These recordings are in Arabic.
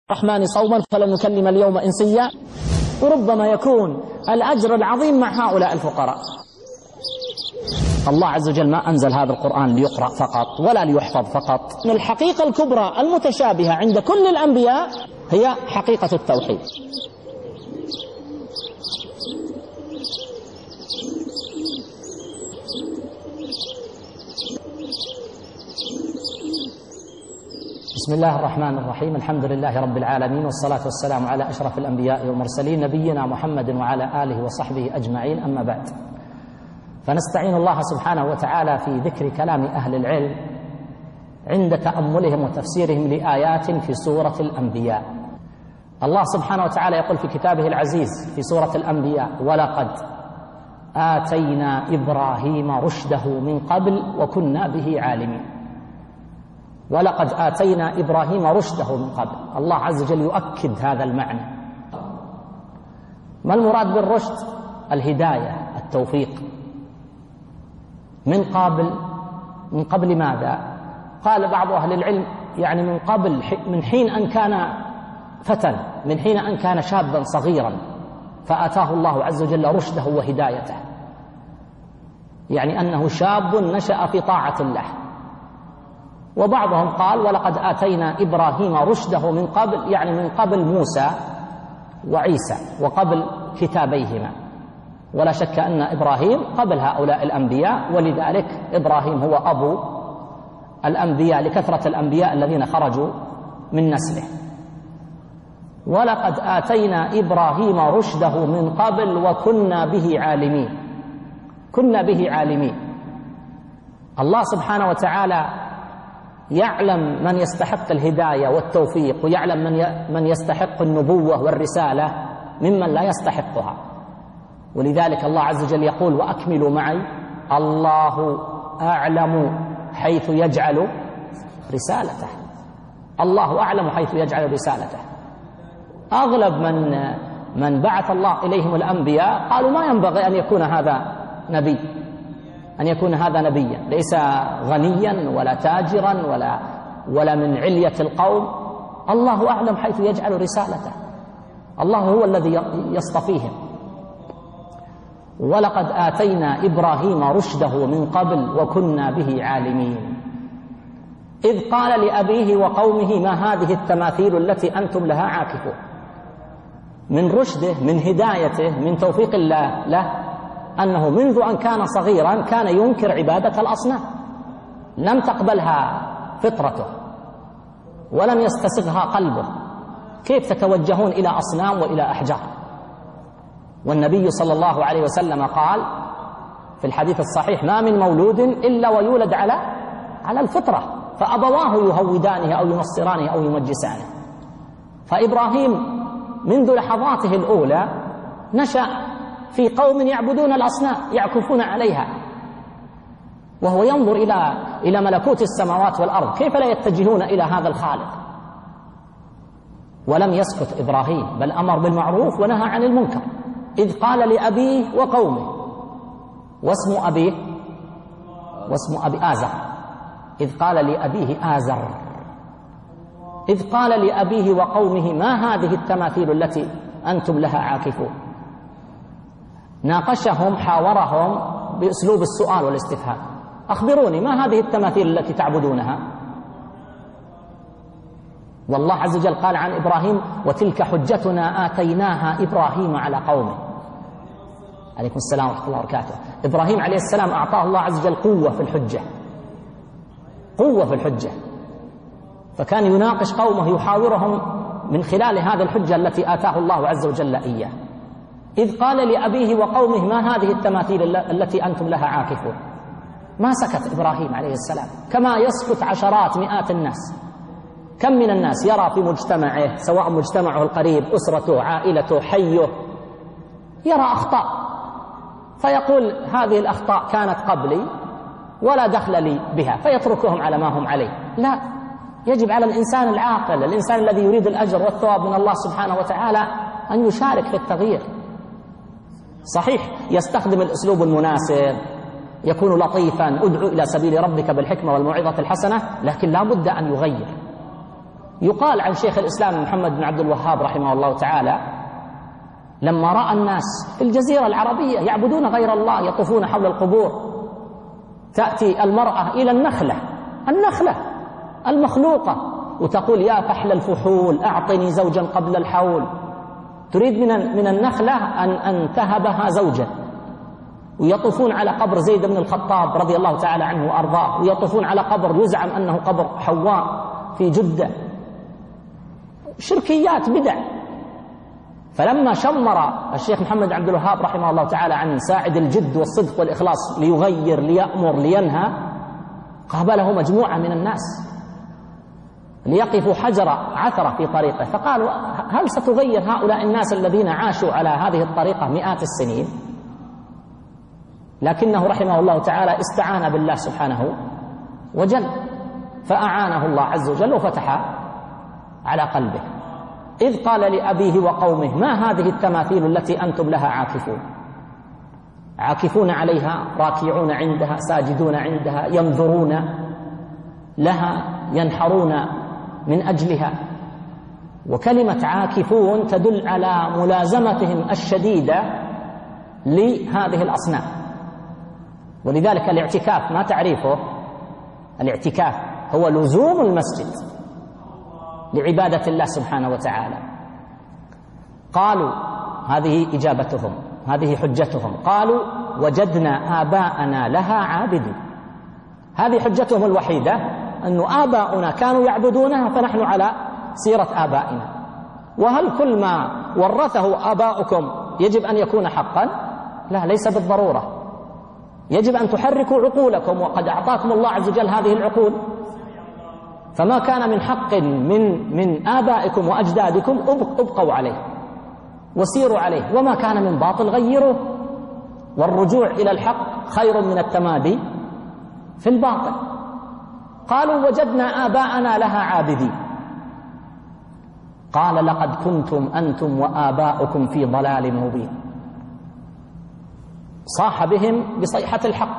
الرحمن صوما فلن نكلم اليوم إنسيا. وربما يكون الأجر العظيم مع هؤلاء الفقراء. الله عز وجل ما أنزل هذا القرآن ليقرأ فقط ولا ليحفظ فقط. الحقيقة الكبرى المتشابهة عند كل الأنبياء هي حقيقة التوحيد. بسم الله الرحمن الرحيم. الحمد لله رب العالمين، والصلاة والسلام على أشرف الأنبياء والمرسلين نبينا محمد وعلى آله وصحبه أجمعين، أما بعد. فنستعين الله سبحانه وتعالى في ذكر كلام أهل العلم عند تأملهم وتفسيرهم لآيات في سورة الأنبياء. الله سبحانه وتعالى يقول في كتابه العزيز في سورة الأنبياء: ولقد آتينا إبراهيم رشده من قبل وكنا به عالمين. ولقد آتينا إبراهيم رشده من قبل. الله عز وجل يؤكد هذا المعنى. ما المراد بالرشد؟ الهداية، التوفيق. من قبل ماذا؟ قال بعض أهل العلم يعني من قبل، من حين أن كان فتى، من حين أن كان شابا صغيرا فآتاه الله عز وجل رشده وهدايته، يعني أنه شاب نشأ في طاعة الله. وبعضهم قال: ولقد آتينا إبراهيم رشده من قبل، يعني من قبل موسى وعيسى وقبل كتابيهما. ولا شك أن إبراهيم قبل هؤلاء الأنبياء، ولذلك إبراهيم هو أبو الأنبياء لكثرة الأنبياء الذين خرجوا من نسله. ولقد آتينا إبراهيم رشده من قبل وكنا به عالمين. كنا به عالمين. الله سبحانه وتعالى يعلم من يستحق الهداية والتوفيق، ويعلم من يستحق النبوة والرسالة ممن لا يستحقها. ولذلك الله عز وجل يقول: وأكملوا معي، الله أعلم حيث يجعل رسالته. الله أعلم حيث يجعل رسالته. أغلب من بعث الله إليهم الأنبياء قالوا: ما ينبغي أن يكون هذا نبي، أن يكون هذا نبيا، ليس غنيا ولا تاجرا ولا من علية القوم. الله أعلم حيث يجعل رسالته. الله هو الذي يصطفيهم. ولقد آتينا إبراهيم رشده من قبل وكنا به عالمين. إذ قال لأبيه وقومه: ما هذه التماثيل التي أنتم لها عاكفون. من رشده، من هدايته، من توفيق الله له، أنه منذ أن كان صغيرا كان ينكر عبادة الأصنام، لم تقبلها فطرته ولم يستسغها قلبه. كيف تتوجهون إلى أصنام وإلى أحجار؟ والنبي صلى الله عليه وسلم قال في الحديث الصحيح: ما من مولود إلا ويولد على الفطرة، فأبواه يهودانه أو ينصرانه أو يمجسانه. فإبراهيم منذ لحظاته الأولى نشأ في قوم يعبدون الأصنام، يعكفون عليها، وهو ينظر إلى ملكوت السماوات والأرض، كيف لا يتجهون إلى هذا الخالق؟ ولم يسكت إبراهيم، بل أمر بالمعروف ونهى عن المنكر. إذ قال لأبيه وقومه، واسم أبي آزر. إذ قال لأبيه آزر. إذ قال لأبيه وقومه: ما هذه التماثيل التي أنتم لها عاكفون. ناقشهم، حاورهم بأسلوب السؤال والاستفهام: أخبروني، ما هذه التماثيل التي تعبدونها؟ والله عز وجل قال عن إبراهيم: وتلك حجتنا آتيناها إبراهيم على قومه. عليكم السلام ورحمة الله وبركاته. إبراهيم عليه السلام أعطاه الله عز وجل قوة في الحجة، قوة في الحجة، فكان يناقش قومه، يحاورهم من خلال هذه الحجة التي آتاه الله عز وجل إياه. إذ قال لأبيه وقومه: ما هذه التماثيل التي أنتم لها عاكفون. ما سكت إبراهيم عليه السلام كما يسكت عشرات مئات الناس. كم من الناس يرى في مجتمعه، سواء مجتمعه القريب، أسرته، عائلته، حيه، يرى أخطاء فيقول: هذه الأخطاء كانت قبلي ولا دخل لي بها، فيتركهم على ما هم عليه. لا، يجب على الإنسان العاقل، الإنسان الذي يريد الأجر والثواب من الله سبحانه وتعالى، أن يشارك في التغيير. صحيح يستخدم الأسلوب المناسب، يكون لطيفا، ادعو إلى سبيل ربك بالحكمة والموعظة الحسنة، لكن لا بد أن يغير. يقال عن شيخ الإسلام محمد بن عبد الوهاب رحمه الله تعالى لما رأى الناس في الجزيرة العربية يعبدون غير الله يطوفون حول القبور، تأتي المرأة إلى النخلة المخلوقة وتقول يا فحل الفحول أعطني زوجا قبل الحول، تريد من النخلة أن تهبها زوجا. ويطوفون على قبر زيد بن الخطاب رضي الله تعالى عنه وأرضاه، ويطوفون على قبر يزعم أنه قبر حواء في جدة. شركيات بدع. فلما شمر الشيخ محمد عبد الوهاب رحمه الله تعالى عن ساعد الجد والصدق والإخلاص ليغير ليأمر لينهى، قابله مجموعة من الناس ليقفوا حجر عثرة في طريقه، فقالوا هل ستغير هؤلاء الناس الذين عاشوا على هذه الطريقة مئات السنين؟ لكنه رحمه الله تعالى استعان بالله سبحانه وجل، فأعانه الله عز وجل وفتح على قلبه. إذ قال لأبيه وقومه ما هذه التماثيل التي أنتم لها عاكفون عليها، راكعون عندها، ساجدون عندها، ينظرون لها، ينحرون من أجلها. وكلمة عاكفون تدل على ملازمتهم الشديدة لهذه الأصنام. ولذلك الاعتكاف ما تعريفه؟ الاعتكاف هو لزوم المسجد لعبادة الله سبحانه وتعالى. قالوا، هذه إجابتهم، هذه حجتهم، قالوا وجدنا آباءنا لها عابدين. هذه حجتهم الوحيدة، أن آباؤنا كانوا يعبدونها فنحن على سيرة آبائنا. وهل كل ما ورثه آباؤكم يجب أن يكون حقا؟ لا، ليس بالضرورة. يجب أن تحركوا عقولكم، وقد أعطاكم الله عز وجل هذه العقول، فما كان من حق من آبائكم وأجدادكم ابقوا عليه وسيروا عليه، وما كان من باطل غيروه. والرجوع إلى الحق خير من التمادي في الباطل. قالوا وجدنا آباءنا لها عابدين. قال لقد كنتم أنتم وآباؤكم في ضلال مبين. صاح بهم بصيحة الحق.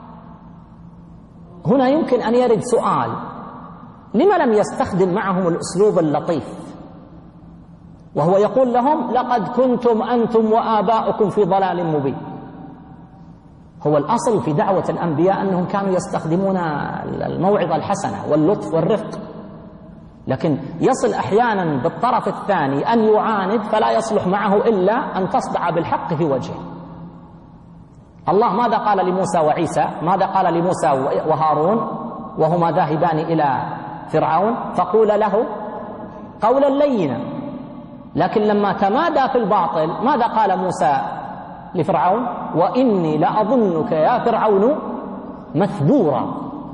هنا يمكن أن يرد سؤال: لما لم يستخدم معهم الأسلوب اللطيف وهو يقول لهم لقد كنتم أنتم وآباؤكم في ضلال مبين؟ هو الأصل في دعوة الأنبياء أنهم كانوا يستخدمون الموعظة الحسنة واللطف والرفق، لكن يصل أحيانا بالطرف الثاني أن يعاند، فلا يصلح معه إلا أن تصدع بالحق في وجهه. الله ماذا قال لموسى وعيسى؟ ماذا قال لموسى وهارون وهما ذاهبان إلى فرعون؟ فقول له قولا لينا. لكن لما تمادى في الباطل ماذا قال موسى لفرعون؟ وإني لأظنك يا فرعون مثبورا.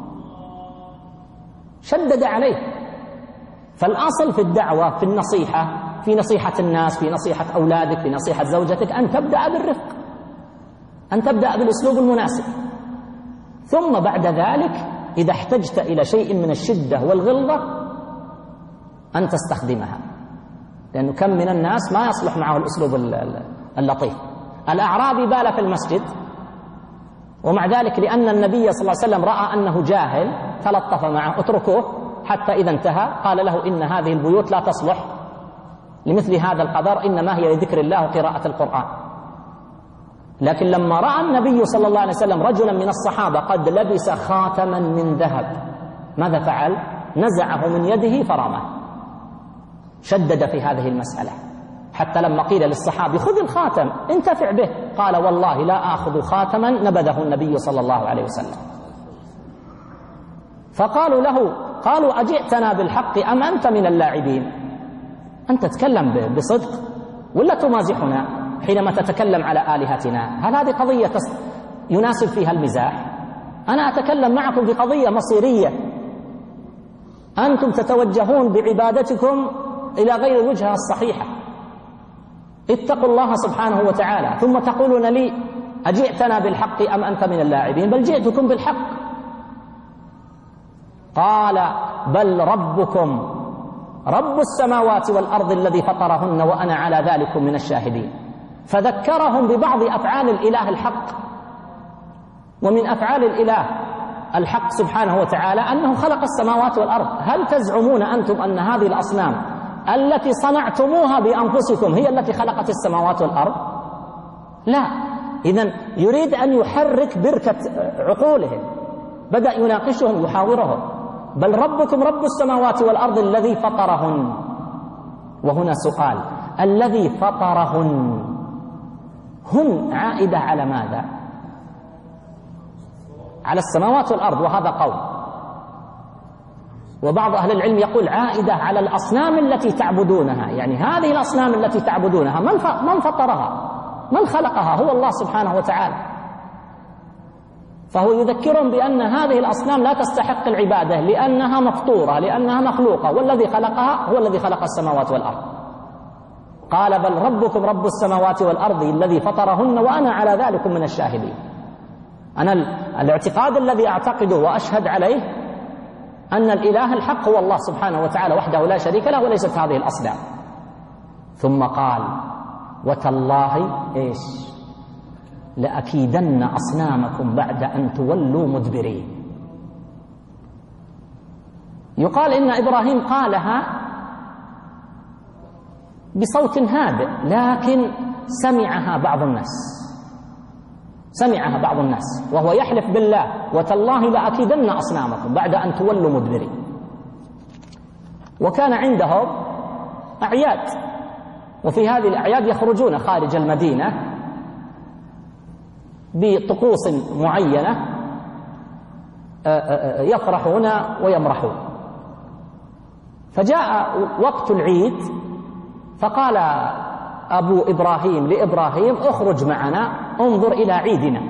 شدد عليه. فالأصل في الدعوة، في النصيحة، في نصيحة الناس، في نصيحة أولادك، في نصيحة زوجتك، أن تبدأ بالرفق، أن تبدأ بالأسلوب المناسب، ثم بعد ذلك إذا احتجت إلى شيء من الشدة والغلظة أن تستخدمها، لأنه كم من الناس ما يصلح معه الأسلوب اللطيف. الأعرابي بال في المسجد، ومع ذلك لأن النبي صلى الله عليه وسلم رأى أنه جاهل تلطف معه: اتركوه، حتى إذا انتهى قال له: إن هذه البيوت لا تصلح لمثل هذا القدر، إنما هي لذكر الله وقراءة القرآن. لكن لما رأى النبي صلى الله عليه وسلم رجلا من الصحابة قد لبس خاتما من ذهب، ماذا فعل؟ نزعه من يده فرمه. شدد في هذه المسألة، حتى لما قيل للصحابي: خذ الخاتم انتفع به، قال: والله لا آخذ خاتما نبذه النبي صلى الله عليه وسلم. فقالوا له: قالوا أجئتنا بالحق أم أنت من اللاعبين؟ أنت تتكلم بصدق ولا تمازحنا حينما تتكلم على آلهتنا؟ هل هذه قضية يناسب فيها المزاح؟ أنا أتكلم معكم في قضية مصيرية، أنتم تتوجهون بعبادتكم إلى غير الوجهة الصحيحة. اتقوا الله سبحانه وتعالى، ثم تقولون لي: أجئتنا بالحق أم أنت من اللاعبين؟ بل جئتكم بالحق. قال: بل ربكم رب السماوات والأرض الذي فطرهن وأنا على ذلك من الشاهدين. فذكرهم ببعض أفعال الإله الحق. ومن أفعال الإله الحق سبحانه وتعالى أنه خلق السماوات والأرض. هل تزعمون أنتم أن هذه الأصنام التي صنعتموها بأنفسكم هي التي خلقت السماوات والأرض؟ لا. إذن يريد أن يحرك بركة عقولهم، بدأ يناقشهم يحاورهم. بل ربكم رب السماوات والأرض الذي فطرهن. وهنا سؤال: الذي فطرهن هن عائدة على ماذا؟ على السماوات والأرض، وهذا قول. وبعض أهل العلم يقول عائدة على الأصنام التي تعبدونها، يعني هذه الأصنام التي تعبدونها من فطرها؟ من خلقها؟ هو الله سبحانه وتعالى. فهو يذكرهم بأن هذه الأصنام لا تستحق العبادة لأنها مفطورة، لأنها مخلوقة، والذي خلقها هو الذي خلق السماوات والأرض. قال: بل ربكم رب السماوات والأرض الذي فطرهن وأنا على ذلك من الشاهدين. أنا الاعتقاد الذي أعتقده وأشهد عليه أن الإله الحق هو الله سبحانه وتعالى وحده لا شريك له، وليست هذه الأصنام. ثم قال: وتالله إيش؟ لأكيدن أصنامكم بعد أن تولوا مدبرين. يقال إن إبراهيم قالها بصوت هادئ، لكن سمعها بعض الناس وهو يحلف بالله: وتالله لأكيدن أصنامكم بعد أن تولوا مدبرين. وكان عندهم أعياد، وفي هذه الأعياد يخرجون خارج المدينة بطقوس معينة، يفرحون ويمرحون. فجاء وقت العيد فقال أبو إبراهيم لإبراهيم: اخرج معنا انظر إلى عيدنا.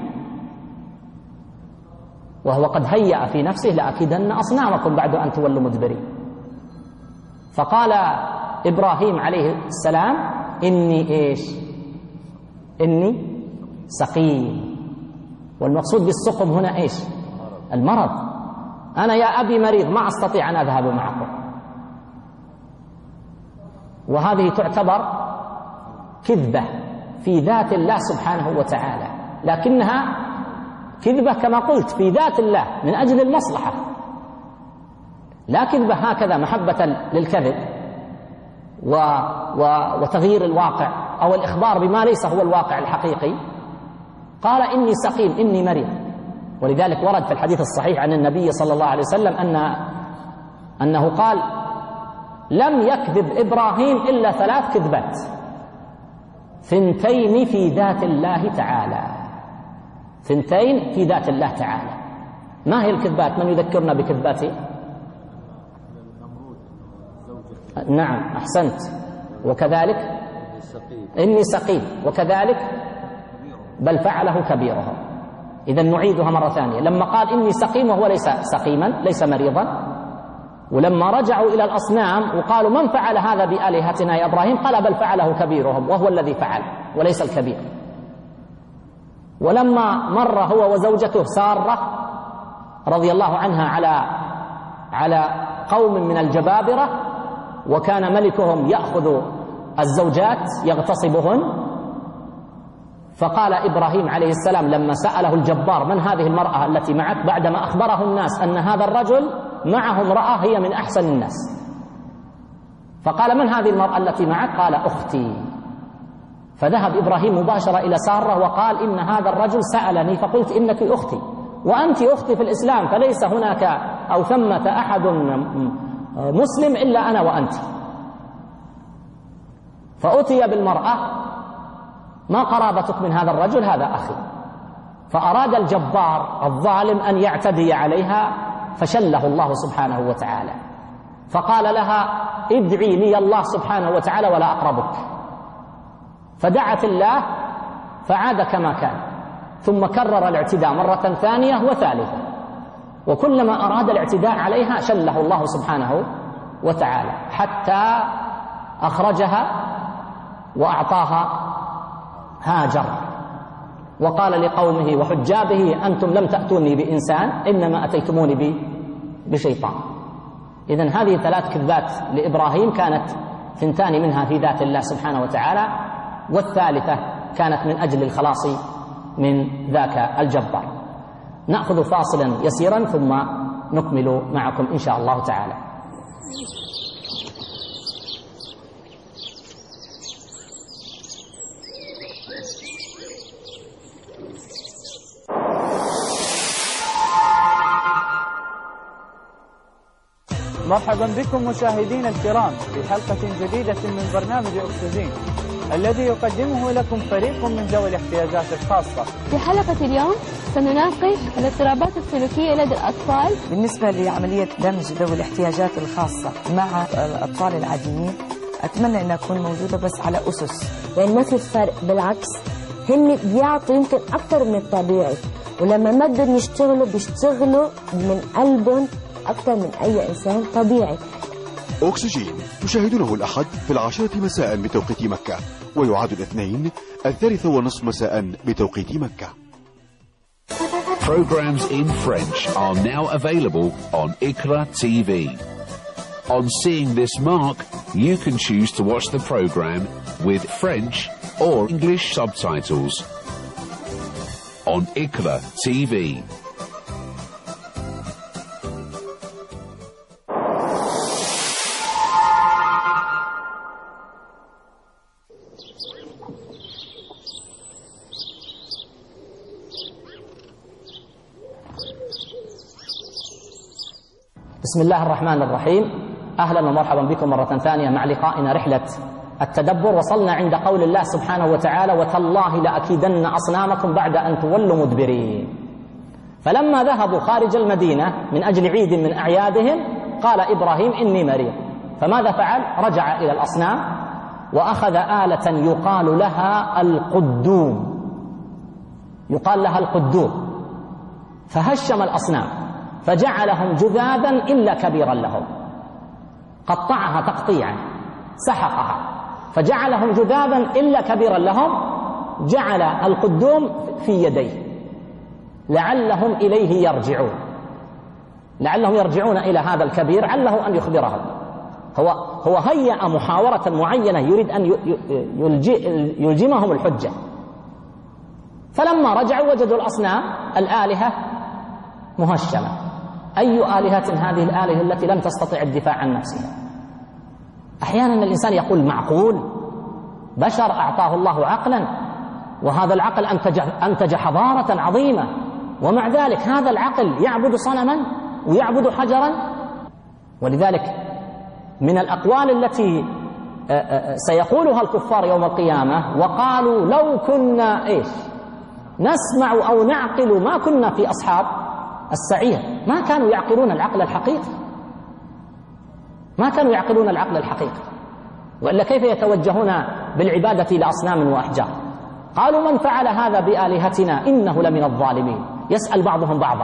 وهو قد هيأ في نفسه: لأكيدن أصنامكم بعد أن تولوا مدبرين. فقال إبراهيم عليه السلام: إني إيش؟ إني سقيم. والمقصود بالسقم هنا إيش؟ المرض. أنا يا أبي مريض، ما أستطيع أن أذهب معكم. وهذه تعتبر كذبة في ذات الله سبحانه وتعالى، لكنها كذبة كما قلت في ذات الله من أجل المصلحة، لا كذبة هكذا محبة للكذب وتغيير الواقع أو الإخبار بما ليس هو الواقع الحقيقي. قال: إني سقيم، إني مريض. ولذلك ورد في الحديث الصحيح عن النبي صلى الله عليه وسلم أنه قال: لم يكذب إبراهيم إلا 3 كذبات، 2 في ذات الله تعالى، 2 في ذات الله تعالى. ما هي الكذبات؟ من يذكرنا بكذباته؟ نعم، أحسنت. وكذلك إني سقيم، وكذلك بل فعله كبيرهم. إذن نعيدها مرة ثانية. لما قال إني سقيم وهو ليس سقيما، ليس مريضا. ولما رجعوا إلى الأصنام وقالوا: من فعل هذا بآلهتنا يا إبراهيم؟ قال: بل فعله كبيرهم، وهو الذي فعل وليس الكبير. ولما مر هو وزوجته سارة رضي الله عنها على قوم من الجبابرة، وكان ملكهم يأخذ الزوجات يغتصبهن، فقال إبراهيم عليه السلام لما سأله الجبار: من هذه المرأة التي معك؟ بعدما أخبره الناس أن هذا الرجل معه امرأة هي من أحسن الناس، فقال: من هذه المرأة التي معك؟ قال: أختي. فذهب إبراهيم مباشرة إلى سارة وقال: إن هذا الرجل سألني فقلت إنك أختي، وأنت أختي في الإسلام، فليس هناك أو ثمة أحد مسلم إلا أنا وأنت. فأتي بالمرأة: ما قرابتك من هذا الرجل؟ هذا أخي. فأراد الجبار الظالم أن يعتدي عليها، فشله الله سبحانه وتعالى، فقال لها: ادعي لي الله سبحانه وتعالى ولا أقربك. فدعت الله فعاد كما كان، ثم كرر الاعتداء مرة ثانية وثالثة، وكلما أراد الاعتداء عليها شله الله سبحانه وتعالى، حتى أخرجها وأعطاها هاجر، وقال لقومه وحجابه: أنتم لم تأتوني بإنسان، إنما أتيتموني بشيطان. إذن هذه 3 كذبات لإبراهيم، كانت 2 منها في ذات الله سبحانه وتعالى، والثالثة كانت من أجل الخلاص من ذاك الجبار. نأخذ فاصلا يسيرا ثم نكمل معكم إن شاء الله تعالى. مرحبا بكم مشاهدينا الكرام في حلقة جديدة من برنامج أكسجين الذي يقدمه لكم فريق من ذوي الاحتياجات الخاصة. في حلقة اليوم سنناقش الاضطرابات السلوكية لدى الأطفال. بالنسبة لعملية دمج ذوي الاحتياجات الخاصة مع الأطفال العاديين، أتمنى أن أكون موجودة بس على أسس، يعني ما في فرق، بالعكس هن بيعطوا يمكن أكثر من الطبيعي، ولما ما بدهم يشتغلوا بيشتغلوا من قلبهم أكثر من أي إنسان طبيعي. أكسجين تشاهدونه الأحد في 10 مساء بتوقيت مكة، ويعاد الاثنين 3:30 مساء بتوقيت مكة. Programs in French are now available on ICRA TV. On seeing this mark, you can choose to watch the program with French or English subtitles on ICRA TV. بسم الله الرحمن الرحيم. أهلا ومرحبا بكم مرة ثانية مع لقائنا رحلة التدبر. وصلنا عند قول الله سبحانه وتعالى: وتالله لأكيدن أصنامكم بعد أن تولوا مدبرين. فلما ذهبوا خارج المدينة من أجل عيد من أعيادهم قال إبراهيم: إني مريض. فماذا فعل؟ رجع إلى الأصنام وأخذ آلة يقال لها القدوم، يقال لها القدوم، فهشم الأصنام فجعلهم جذاذا إلا كبيرا لهم، قطعها تقطيعا، سحقها فجعلهم جذاذا إلا كبيرا لهم، جعل القدوم في يديه لعلهم إليه يرجعون، لعلهم يرجعون إلى هذا الكبير عله أن يخبرهم. هو هيأ محاورة معينة يريد أن يلجمهم الحجة. فلما رجعوا وجدوا الأصنام الآلهة مهشمة. أي آلهة هذه الآلهة التي لم تستطع الدفاع عن نفسها؟ أحيانا الإنسان يقول: معقول بشر أعطاه الله عقلا، وهذا العقل أنتج حضارة عظيمة، ومع ذلك هذا العقل يعبد صنما ويعبد حجرا؟ ولذلك من الأقوال التي سيقولها الكفار يوم القيامة: وقالوا لو كنا نسمع أو نعقل ما كنا في أصحاب السعير. ما كانوا يعقلون العقل الحقيقي، ما كانوا يعقلون العقل الحقيقي، وإلا كيف يتوجهون بالعبادة لأصنام وأحجار؟ قالوا: من فعل هذا بآلهتنا إنه لمن الظالمين. يسأل بعضهم بعضا.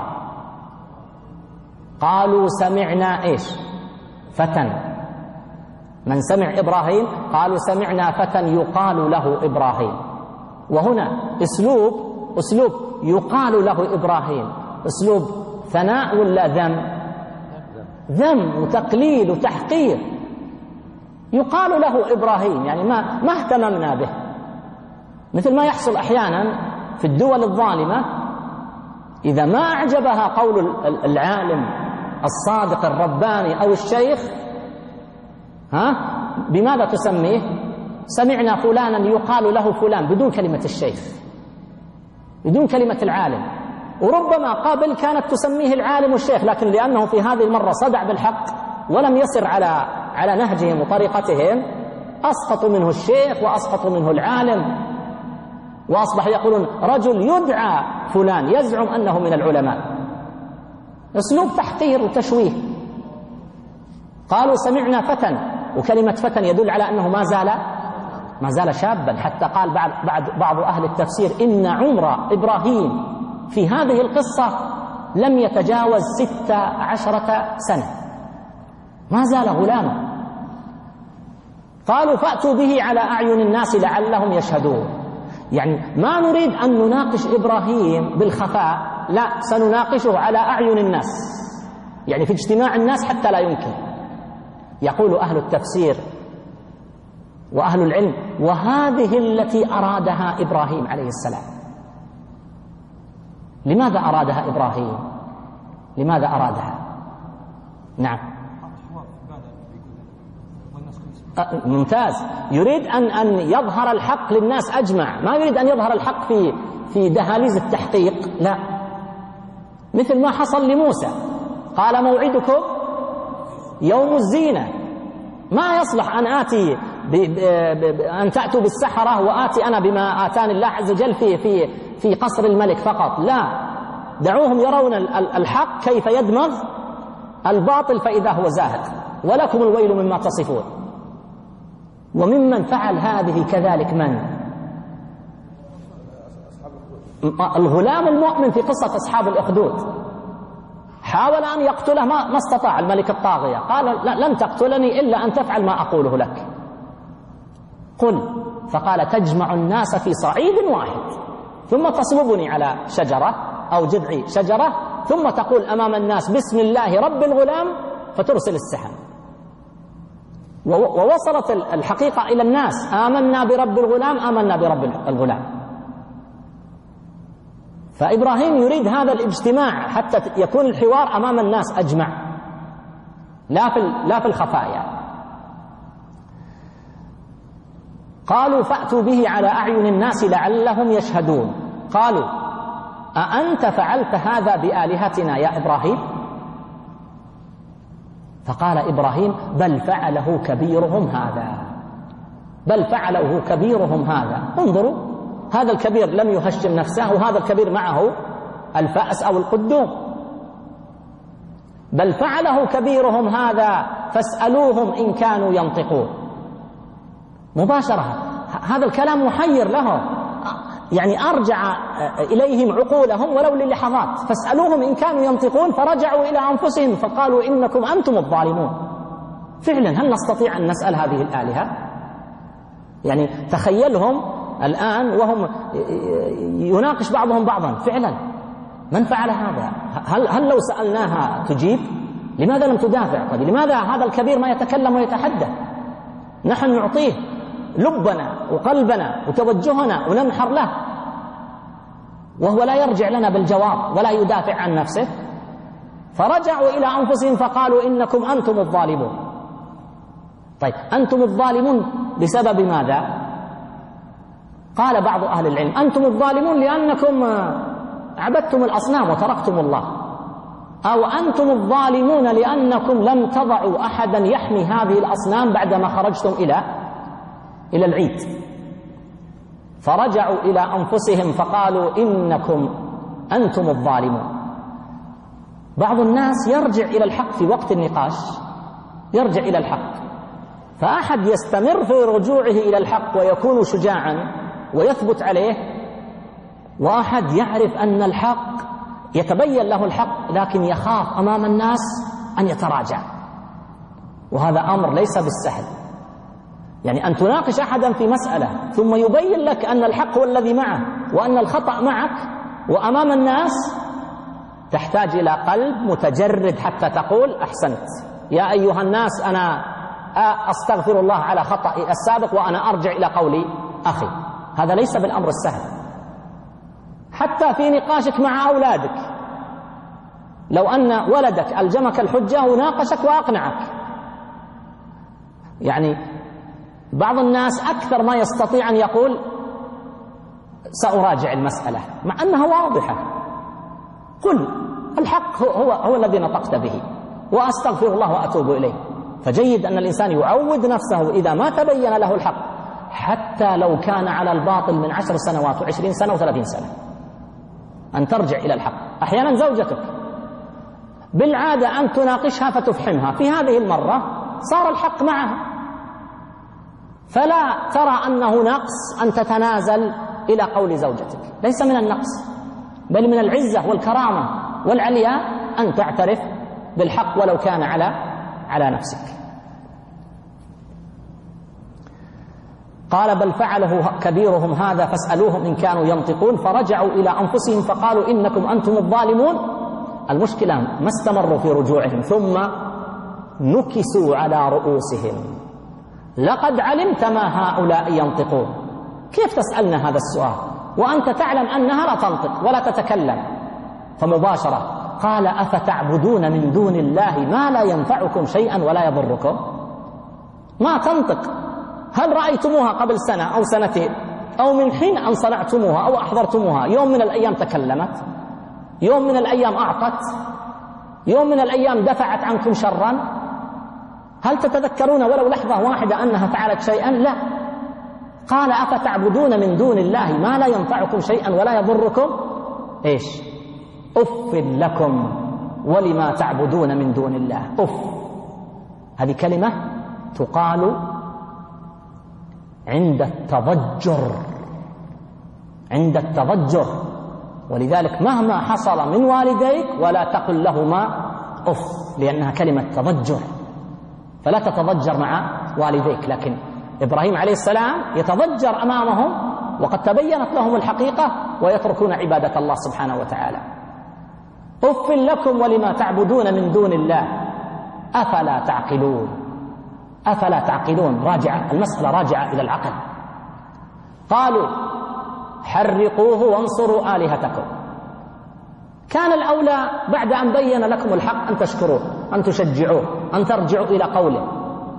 قالوا: سمعنا فتى. من سمع إبراهيم؟ قالوا: سمعنا فتى يقال له إبراهيم. وهنا أسلوب يقال له إبراهيم، أسلوب ثناء ولا ذم وتقليل وتحقير. يقال له إبراهيم يعني ما اهتممنا به، مثل ما يحصل أحيانا في الدول الظالمة. إذا ما أعجبها قول العالم الصادق الرباني أو الشيخ، بماذا تسميه؟ سمعنا فلانا يقال له فلان، بدون كلمة الشيخ، بدون كلمة العالم. وربما قبل كانت تسميه العالم الشيخ، لكن لأنه في هذه المرة صدع بالحق ولم يسر على نهجهم وطريقتهم، أسقطوا منه الشيخ وأسقطوا منه العالم، وأصبح يقولون رجل يدعى فلان يزعم أنه من العلماء. أسلوب تحقير وتشويه. قالوا: سمعنا فتى، وكلمة فتى يدل على أنه ما زال شابا، حتى قال بعض أهل التفسير إن عمر إبراهيم في هذه القصة لم يتجاوز 16 سنة، ما زال غلاما. قالوا: فأتوا به على أعين الناس لعلهم يشهدون. يعني ما نريد أن نناقش إبراهيم بالخفاء، لا، سنناقشه على أعين الناس، يعني في اجتماع الناس حتى لا يمكن. يقول أهل التفسير وأهل العلم: وهذه التي أرادها إبراهيم عليه السلام، لماذا أرادها إبراهيم؟ لماذا أرادها؟ نعم ممتاز. يريد أن يظهر الحق للناس أجمع، ما يريد أن يظهر الحق في دهاليز التحقيق، لا، مثل ما حصل لموسى، قال موعدكم يوم الزينة. ما يصلح أن آتي أن تأتوا بالسحرة وآتي أنا بما آتاني الله عز وجل في قصر الملك فقط، لا، دعوهم يرون الحق كيف يدمغ الباطل فإذا هو زاهق، ولكم الويل مما تصفون. وممن فعل هذه كذلك من؟ الغلام المؤمن في قصة أصحاب الأخدود، حاول أن يقتله ما استطاع الملك الطاغية، قال لن تقتلني إلا أن تفعل ما أقوله لك، قل. فقال تجمع الناس في صعيد واحد ثم تصلبني على شجرة أو جذع شجرة ثم تقول أمام الناس بسم الله رب الغلام فترسل السحر. ووصلت الحقيقة إلى الناس، آمنا برب الغلام، آمنا برب الغلام. فإبراهيم يريد هذا الاجتماع حتى يكون الحوار أمام الناس أجمع، لا في الخفايا. قالوا فأتوا به على أعين الناس لعلهم يشهدون. قالوا أأنت فعلت هذا بآلهتنا يا إبراهيم؟ فقال إبراهيم بل فعله كبيرهم هذا، بل فعله كبيرهم هذا. انظروا، هذا الكبير لم يهشم نفسه، وهذا الكبير معه الفأس أو القدوم. بل فعله كبيرهم هذا فاسألوهم إن كانوا ينطقون. مباشرة هذا الكلام محير له، يعني أرجع إليهم عقولهم ولو للحظات. فاسألوهم إن كانوا ينطقون، فرجعوا إلى أنفسهم فقالوا إنكم أنتم الظالمون. فعلا هل نستطيع أن نسأل هذه الآلهة؟ يعني تخيلهم الآن وهم يناقش بعضهم بعضا، فعلا من فعل هذا؟ هل لو سألناها تجيب؟ لماذا لم تدافع؟ طيب لماذا هذا الكبير ما يتكلم ويتحدث؟ نحن نعطيه لبنا وقلبنا وتوجهنا وننحر له، وهو لا يرجع لنا بالجواب ولا يدافع عن نفسه. فرجعوا إلى أنفسهم فقالوا إنكم أنتم الظالمون. طيب أنتم الظالمون بسبب ماذا؟ قال بعض أهل العلم أنتم الظالمون لأنكم عبدتم الأصنام وتركتم الله، أو أنتم الظالمون لأنكم لم تضعوا أحدا يحمي هذه الأصنام بعدما خرجتم إلى العيد. فرجعوا إلى أنفسهم فقالوا إنكم أنتم الظالمون. بعض الناس يرجع إلى الحق في وقت النقاش، يرجع إلى الحق، فأحد يستمر في رجوعه إلى الحق ويكون شجاعا ويثبت عليه، وأحد يعرف أن الحق يتبين له الحق لكن يخاف أمام الناس أن يتراجع، وهذا أمر ليس بالسهل. يعني أن تناقش أحدا في مسألة ثم يبين لك أن الحق هو الذي معه وأن الخطأ معك وأمام الناس، تحتاج إلى قلب متجرد حتى تقول أحسنت يا أيها الناس، أنا أستغفر الله على خطأي السابق وأنا أرجع إلى قولي أخي. هذا ليس بالأمر السهل. حتى في نقاشك مع أولادك، لو أن ولدك ألجمك الحجة وناقشك وأقنعك، يعني بعض الناس أكثر ما يستطيع أن يقول سأراجع المسألة مع أنها واضحة. قل الحق هو الذي نطقت به وأستغفر الله وأتوب إليه. فجيد أن الإنسان يعود نفسه إذا ما تبين له الحق، حتى لو كان على الباطل من 10 سنوات و20 سنة و30 سنة، أن ترجع إلى الحق. أحيانا زوجتك بالعادة أن تناقشها فتفحمها، في هذه المرة صار الحق معها، فلا ترى أنه نقص أن تتنازل إلى قول زوجتك، ليس من النقص بل من العزة والكرامة والعلياء أن تعترف بالحق ولو كان على نفسك. قال بل فعله كبيرهم هذا فاسألوهم إن كانوا ينطقون. فرجعوا إلى أنفسهم فقالوا إنكم أنتم الظالمون. المشكلة ما استمروا في رجوعهم، ثم نكسوا على رؤوسهم لقد علمت ما هؤلاء ينطقون. كيف تسألنا هذا السؤال وأنت تعلم أنها لا تنطق ولا تتكلم؟ فمباشرة قال أفتعبدون من دون الله ما لا ينفعكم شيئا ولا يضركم. ما تنطق. هل رأيتموها قبل سنة أو سنتين أو من حين أن صنعتموها أو أحضرتموها يوم من الأيام تكلمت؟ يوم من الأيام أعطت؟ يوم من الأيام دفعت عنكم شرا؟ هل تتذكرون ولو لحظة واحدة أنها فعلت شيئا؟ لا. قال أفتعبدون من دون الله ما لا ينفعكم شيئا ولا يضركم. إيش؟ أف لكم ولما تعبدون من دون الله. أف، هذه كلمة تقال عند التضجر، عند التضجر. ولذلك مهما حصل من والديك ولا تقل لهما أف، لأنها كلمة تضجر، فلا تتضجر مع والديك. لكن إبراهيم عليه السلام يتضجر أمامهم وقد تبينت لهم الحقيقة ويتركون عبادة الله سبحانه وتعالى. أف لكم ولما تعبدون من دون الله أفلا تعقلون. أفلا تعقلون، راجعة المسألة، راجعة إلى العقل. قالوا حرقوه وانصروا آلهتكم. كان الأولى بعد أن بين لكم الحق أن تشكروه، أن تشجعوه، أن ترجعوا إلى قوله.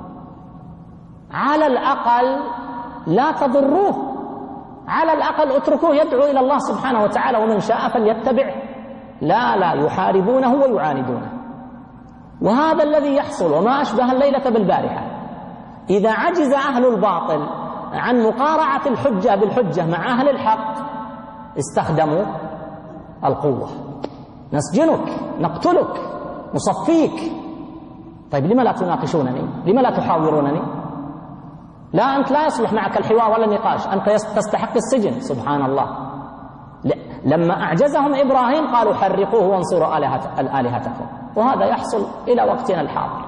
على الأقل لا تضروه، على الأقل اتركوه يدعو إلى الله سبحانه وتعالى، ومن شاء فليتبع. لا يحاربونه ويعاندونه. وهذا الذي يحصل، وما أشبه الليلة بالبارحة. إذا عجز أهل الباطل عن مقارعة الحجة بالحجة مع أهل الحق استخدموا القوة. نسجنك، نقتلك، نصفيك. طيب لما لا تناقشونني؟ لما لا تحاورونني؟ لا، أنت لا يصلح معك الحوار ولا النقاش، أنت تستحق السجن. سبحان الله. لما أعجزهم إبراهيم قالوا حرقوه وانصروا آلهتكم. وهذا يحصل إلى وقتنا الحاضر.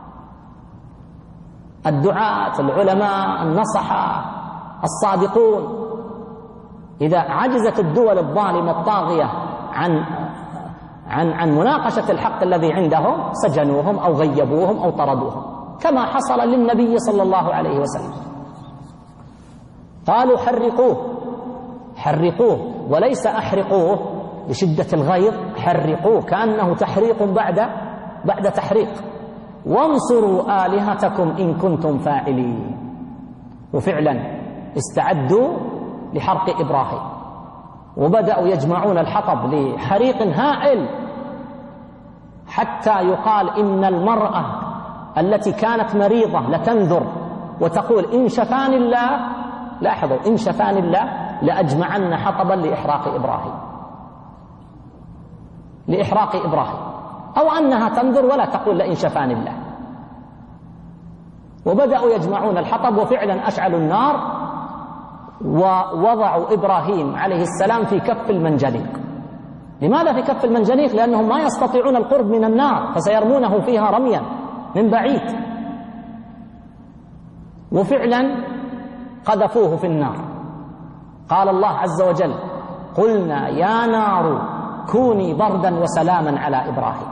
الدعاة، العلماء، النصحة، الصادقون، إذا عجزت الدول الظالمة الطاغية عن مناقشة الحق الذي عندهم سجنوهم أو غيبوهم أو طردوهم، كما حصل للنبي صلى الله عليه وسلم. قالوا حرقوه وليس أحرقوه بشدة الغيظ، حرقوه كأنه تحريق بعد تحريق. وانصروا آلهتكم إن كنتم فاعلين. وفعلا استعدوا لحرق إبراهيم، وبدأوا يجمعون الحطب لحريق هائل، حتى يقال إن المرأة التي كانت مريضة لتنذر وتقول إن شفاني الله، لاحظوا، إن شفاني الله لأجمعن حطبا لإحراق إبراهيم، أو أنها تنذر ولا تقول لئن شفاني الله. وبدأوا يجمعون الحطب، وفعلا أشعلوا النار ووضعوا إبراهيم عليه السلام في كف المنجنيق. لماذا في كف المنجنيق؟ لأنهم ما يستطيعون القرب من النار، فسيرمونه فيها رميا من بعيد. وفعلا قذفوه في النار. قال الله عز وجل: قلنا يا نار كوني بردا وسلاما على إبراهيم.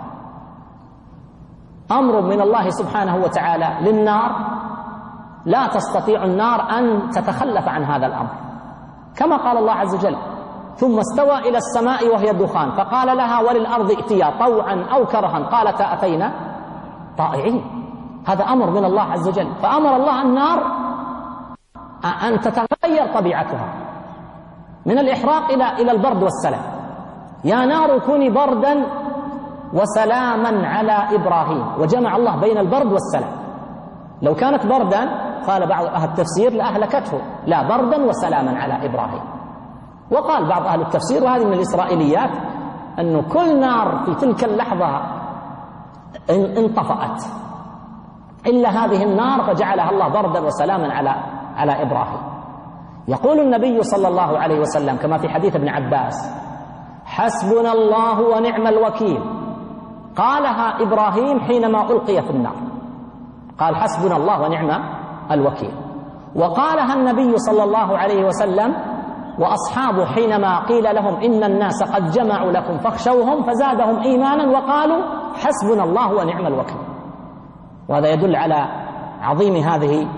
أمر من الله سبحانه وتعالى للنار، لا تستطيع النار أن تتخلف عن هذا الأمر، كما قال الله عز وجل: ثم استوى إلى السماء وهي دخان فقال لها وللأرض ائتيا طوعا أو كرها قالتا أتينا طائعين. هذا أمر من الله عز وجل. فأمر الله النار أن تتغير طبيعتها من الإحراق إلى البرد والسلام. يا نار كوني بردا وسلاما على إبراهيم، وجمع الله بين البرد والسلام. لو كانت بردا قال بعض أهل التفسير لأهلكته، لا، بردا وسلاما على إبراهيم. وقال بعض أهل التفسير، وهذه من الإسرائيليات، أنه كل نار في تلك اللحظة انطفأت إلا هذه النار، فجعلها الله بردا وسلاما على إبراهيم. يقول النبي صلى الله عليه وسلم كما في حديث ابن عباس: حسبنا الله ونعم الوكيل. قالها إبراهيم حينما ألقي في النار، قال حسبنا الله ونعم الوكيل. وقالها النبي صلى الله عليه وسلم وأصحابه حينما قيل لهم إن الناس قد جمعوا لكم فاخشوهم فزادهم إيمانا وقالوا حسبنا الله ونعم الوكيل. وهذا يدل على عظيم هذه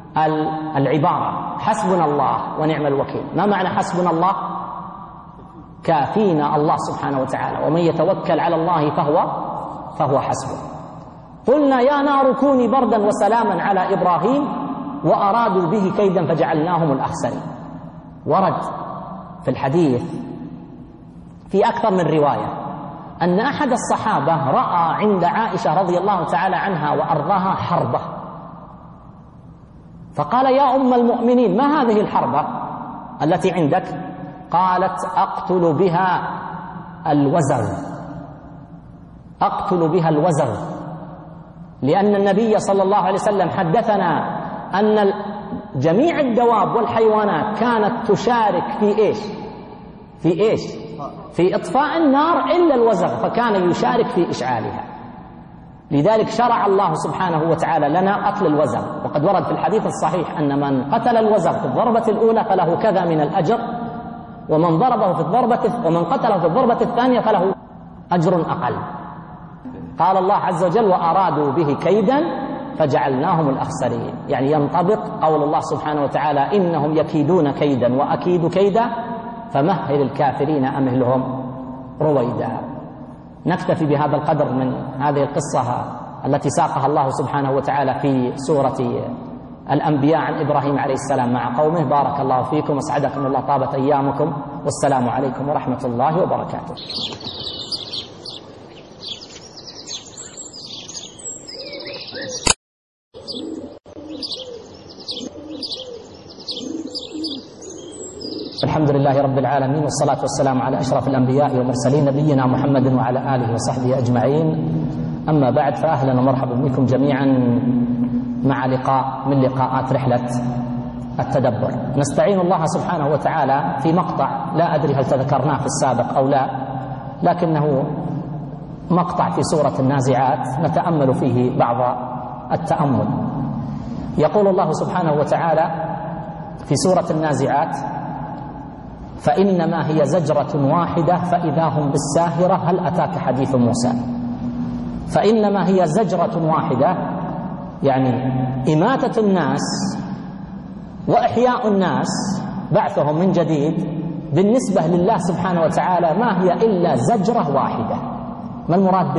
العبارة، حسبنا الله ونعم الوكيل. ما معنى حسبنا الله؟ كافينا الله سبحانه وتعالى، ومن يتوكل على الله فهو حسبه. قلنا يا نار كوني بردا وسلاما على إبراهيم وأرادوا به كيدا فجعلناهم الأخسرين. ورد في الحديث في أكثر من رواية أن أحد الصحابة رأى عند عائشة رضي الله تعالى عنها وأرضاها حربة، فقال يا أم المؤمنين ما هذه الحربة التي عندك؟ قالت أقتل بها الوزغ، لأن النبي صلى الله عليه وسلم حدثنا أن جميع الدواب والحيوانات كانت تشارك في إيش؟ في إطفاء النار إلا الوزغ، فكان يشارك في إشعالها. لذلك شرع الله سبحانه وتعالى لنا قتل الوزغ، وقد ورد في الحديث الصحيح أن من قتل الوزغ في الضربة الأولى فله كذا من الأجر، ومن قتله في الضربة الثانية فله أجر أقل. قال الله عز وجل وأرادوا به كيدا فجعلناهم الأخسرين، يعني ينطبق قول الله سبحانه وتعالى إنهم يكيدون كيدا وأكيد كيدا فمهل الكافرين أمهلهم رويدا. نكتفي بهذا القدر من هذه القصة التي ساقها الله سبحانه وتعالى في سورة الأنبياء عن إبراهيم عليه السلام مع قومه. بارك الله فيكم واسعدكم الله، طابت أيامكم، والسلام عليكم ورحمة الله وبركاته. الحمد لله رب العالمين، والصلاة والسلام على أشرف الأنبياء والمرسلين نبينا محمد وعلى آله وصحبه أجمعين. أما بعد، فأهلا ومرحبا بكم جميعا مع لقاء من لقاءات رحلة التدبر. نستعين الله سبحانه وتعالى في مقطع لا أدري هل تذكرناه في السابق أو لا، لكنه مقطع في سورة النازعات نتأمل فيه بعض التأمل. يقول الله سبحانه وتعالى في سورة النازعات فإنما هي زجرة واحدة فإذا هم بالساهرة هل أتاك حديث موسى. فإنما هي زجرة واحدة، يعني إماتة الناس وإحياء الناس، بعثهم من جديد، بالنسبة لله سبحانه وتعالى ما هي إلا زجرة واحدة. ما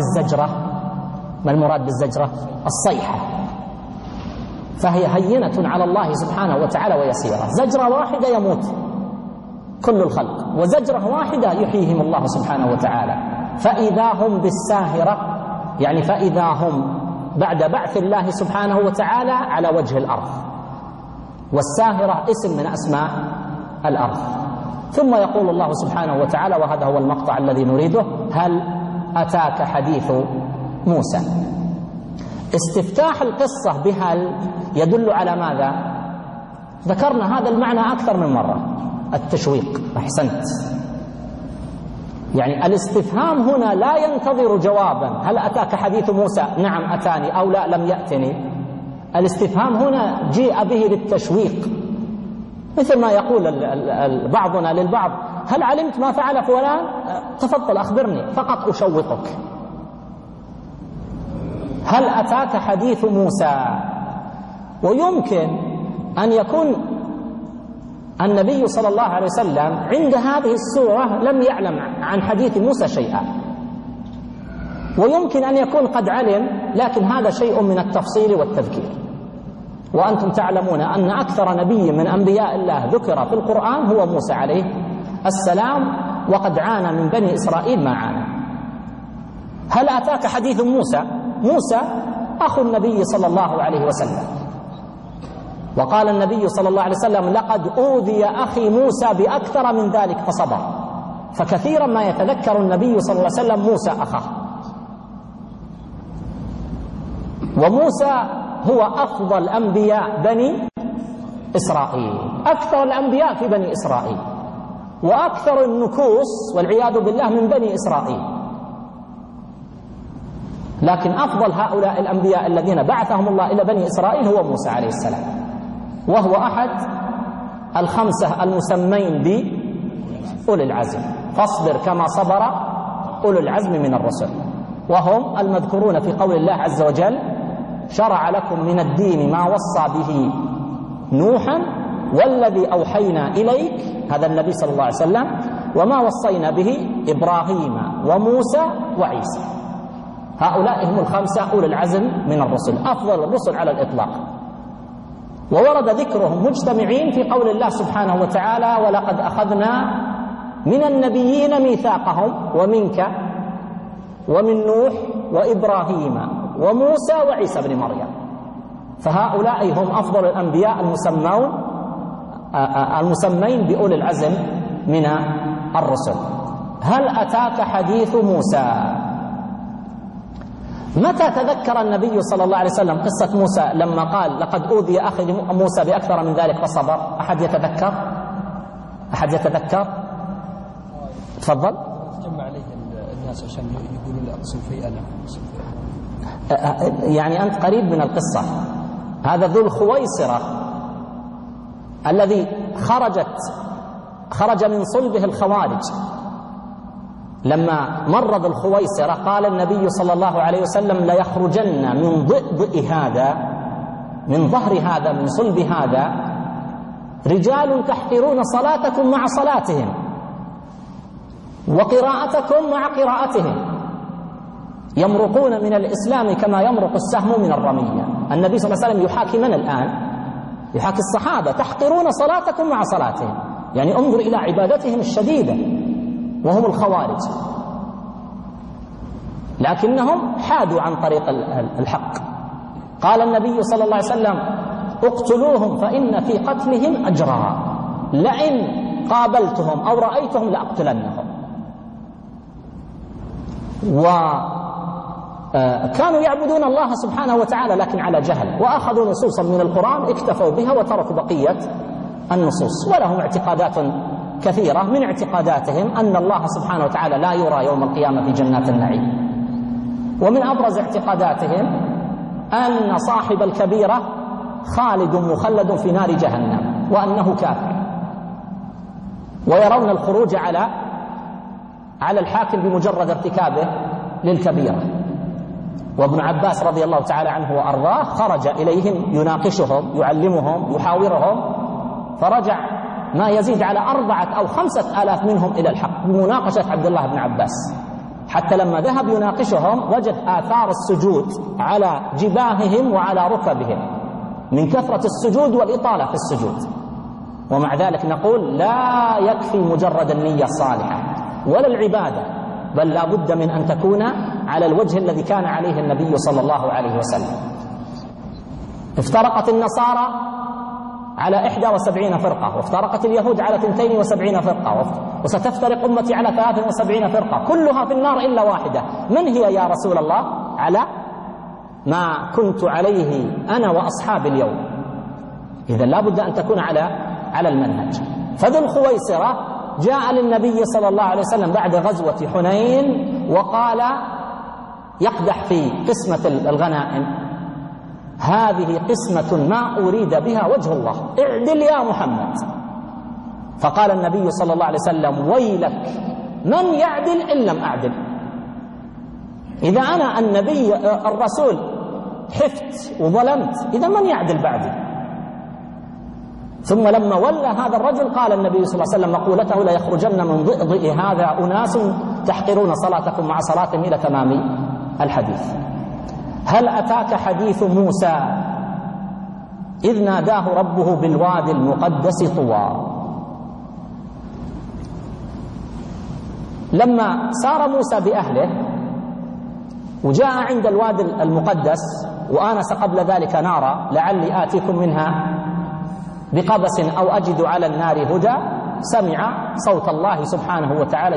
المراد بالزجرة؟ الصيحة، فهي هينة على الله سبحانه وتعالى ويسيرة. زجرة واحدة يموت كل الخلق، وزجرة واحدة يحييهم الله سبحانه وتعالى. فإذا هم بالساهرة، يعني فإذا هم بعد بعث الله سبحانه وتعالى على وجه الأرض، والساهرة اسم من أسماء الأرض. ثم يقول الله سبحانه وتعالى، وهذا هو المقطع الذي نريده: هل أتاك حديث موسى. استفتاح القصة بهل يدل على ماذا؟ ذكرنا هذا المعنى أكثر من مرة، التشويق. أحسنت، يعني الاستفهام هنا لا ينتظر جوابا هل أتاك حديث موسى، نعم أتاني، أو لا لم يأتني. الاستفهام هنا جيء به للتشويق، مثل ما يقول بعضنا للبعض: هل علمت ما فعل فلان؟ تفضل أخبرني، فقط أشوقك. هل أتاك حديث موسى؟ ويمكن أن يكون النبي صلى الله عليه وسلم عند هذه السورة لم يعلم عن حديث موسى شيئا، ويمكن أن يكون قد علم، لكن هذا شيء من التفصيل والتذكير. وأنتم تعلمون أن أكثر نبي من أنبياء الله ذكر في القرآن هو موسى عليه السلام، وقد عانى من بني إسرائيل ما عانى. هل أتاك حديث موسى؟ موسى أخو النبي صلى الله عليه وسلم، وقال النبي صلى الله عليه وسلم: لقد أوذي أخي موسى بأكثر من ذلك فصبر. فكثيرا ما يتذكر النبي صلى الله عليه وسلم موسى أخاه. وموسى هو أفضل أنبياء بني إسرائيل، أكثر الأنبياء في بني إسرائيل، وأكثر النكوص والعياذ بالله من بني إسرائيل. لكن أفضل هؤلاء الأنبياء الذين بعثهم الله إلى بني إسرائيل هو موسى عليه السلام، وهو أحد الخمسة المسمين بأولي العزم. فاصبر كما صبر أولو العزم من الرسل، وهم المذكورون في قول الله عز وجل: شرع لكم من الدين ما وصى به نوحا والذي أوحينا إليك، هذا النبي صلى الله عليه وسلم، وما وصينا به إبراهيم وموسى وعيسى. هؤلاء هم الخمسة أولي العزم من الرسل، أفضل الرسل على الإطلاق. وورد ذكرهم مجتمعين في قول الله سبحانه وتعالى: ولقد أخذنا من النبيين ميثاقهم ومنك ومن نوح وإبراهيم وموسى وعيسى بن مريم. فهؤلاء هم أفضل الأنبياء المسمين بأولي العزم من الرسل. هل أتاك حديث موسى؟ متى تذكر النبي صلى الله عليه وسلم قصة موسى لما قال: لقد أوذي أخي موسى بأكثر من ذلك فصبر؟ أحد يتذكر؟ تفضل. جمع عليه الناس عشان يقولوا لا صوفي أنا. يعني أنت قريب من القصة. هذا ذو الخويصرة الذي خرج من صلبه الخوارج. لما مر ذو الخويصرة قال النبي صلى الله عليه وسلم: ليخرجن من ضئضئ هذا، من ظهر هذا، من صلب هذا، رجال تحقرون صلاتكم مع صلاتهم وقراءتكم مع قراءتهم، يمرقون من الإسلام كما يمرق السهم من الرمية. النبي صلى الله عليه وسلم يحاكي من الآن؟ يحاكي الصحابة: تحقرون صلاتكم مع صلاتهم، يعني انظر إلى عبادتهم الشديدة، وهم الخوارج، لكنهم حادوا عن طريق الحق. قال النبي صلى الله عليه وسلم: اقتلوهم فإن في قتلهم أجرا، لئن قابلتهم أو رأيتهم لأقتلنهم. وكانوا يعبدون الله سبحانه وتعالى لكن على جهل، وأخذوا نصوصا من القرآن اكتفوا بها وتركوا بقية النصوص. ولهم اعتقادات كثيرة، من اعتقاداتهم أن الله سبحانه وتعالى لا يرى يوم القيامة في جنات النعيم. ومن أبرز اعتقاداتهم أن صاحب الكبيرة خالد مخلد في نار جهنم وأنه كافر، ويرون الخروج على الحاكم بمجرد ارتكابه للكبيرة. وابن عباس رضي الله تعالى عنه وأرضاه خرج إليهم يناقشهم، يعلمهم، يحاورهم، فرجع ما يزيد على 4,000 أو 5,000 منهم إلى الحق بمناقشة عبد الله بن عباس، حتى لما ذهب يناقشهم وجد آثار السجود على جباههم وعلى ركبهم من كثرة السجود والإطالة في السجود. ومع ذلك نقول لا يكفي مجرد النية الصالحة ولا العبادة، بل لا بد من أن تكون على الوجه الذي كان عليه النبي صلى الله عليه وسلم. افترقت النصارى على 71 فرقة، وافترقت اليهود على 72 فرقة، وستفترق أمتي على 73 فرقة، كلها في النار إلا واحدة. من هي يا رسول الله؟ على ما كنت عليه أنا وأصحابي اليوم. إذن لا بد أن تكون على المنهج. فذو الخويصرة جاء للنبي صلى الله عليه وسلم بعد غزوة حنين وقال يقدح في قسمة الغنائم: هذه قسمة ما أريد بها وجه الله، اعدل يا محمد. فقال النبي صلى الله عليه وسلم: ويلك من يعدل إن لم أعدل. إذا أنا النبي الرسول حفت وظلمت، إذا من يعدل بعدي؟ ثم لما ولى هذا الرجل قال النبي صلى الله عليه وسلم مقولته: لا يخرجن من ضئضئ هذا أناس تحقرون صلاتكم مع صلاتهم، إلى تمام الحديث. هل أتاك حديث موسى إذ ناداه ربه بالوادي المقدس طوى؟ لما سار موسى بأهله وجاء عند الوادي المقدس وآنس قبل ذلك نارا لعلي آتيكم منها بقبس أو أجد على النار هدى، سمع صوت الله سبحانه وتعالى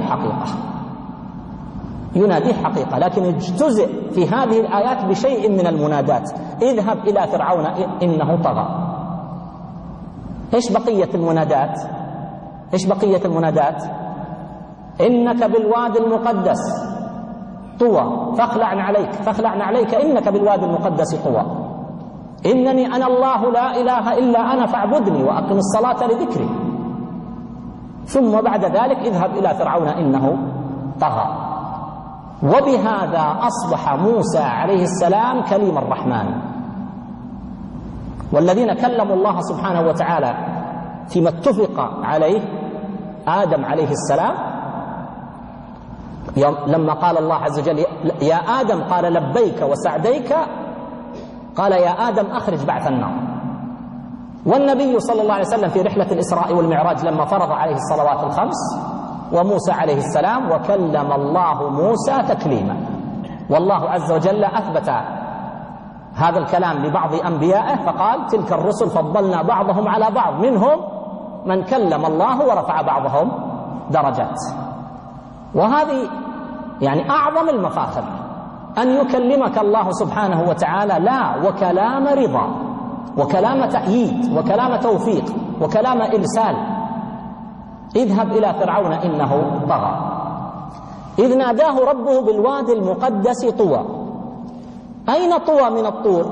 يناديه حقيقة، لكن اجتزئ في هذه الآيات بشيء من المنادات: اذهب إلى فرعون إنه طغى. إيش بقية المنادات؟ إنك بالوادي المقدس طوى فاخلع عليك إنك بالوادي المقدس طوى، إنني أنا الله لا إله إلا أنا فاعبدني وأقم الصلاة لذكري. ثم بعد ذلك اذهب إلى فرعون إنه طغى. وبهذا أصبح موسى عليه السلام كليم الرحمن. والذين كلموا الله سبحانه وتعالى فيما اتفق عليه آدم عليه السلام لما قال الله عز وجل يا آدم قال لبيك وسعديك، قال يا آدم أخرج بعث النار. والنبي صلى الله عليه وسلم في رحلة الإسراء والمعراج لما فرض عليه الصلوات الخمس، وموسى عليه السلام، وكلم الله موسى تكليما. والله عز وجل أثبت هذا الكلام لبعض أنبيائه فقال تلك الرسل فضلنا بعضهم على بعض منهم من كلم الله ورفع بعضهم درجات. وهذه يعني أعظم المفاخر أن يكلمك الله سبحانه وتعالى، لا وكلام رضا وكلام تأييد وكلام توفيق وكلام إرسال. اذهب إلى فرعون إنه طغى إذ ناداه ربه بالوادي المقدس طوى. أين طوى من الطور؟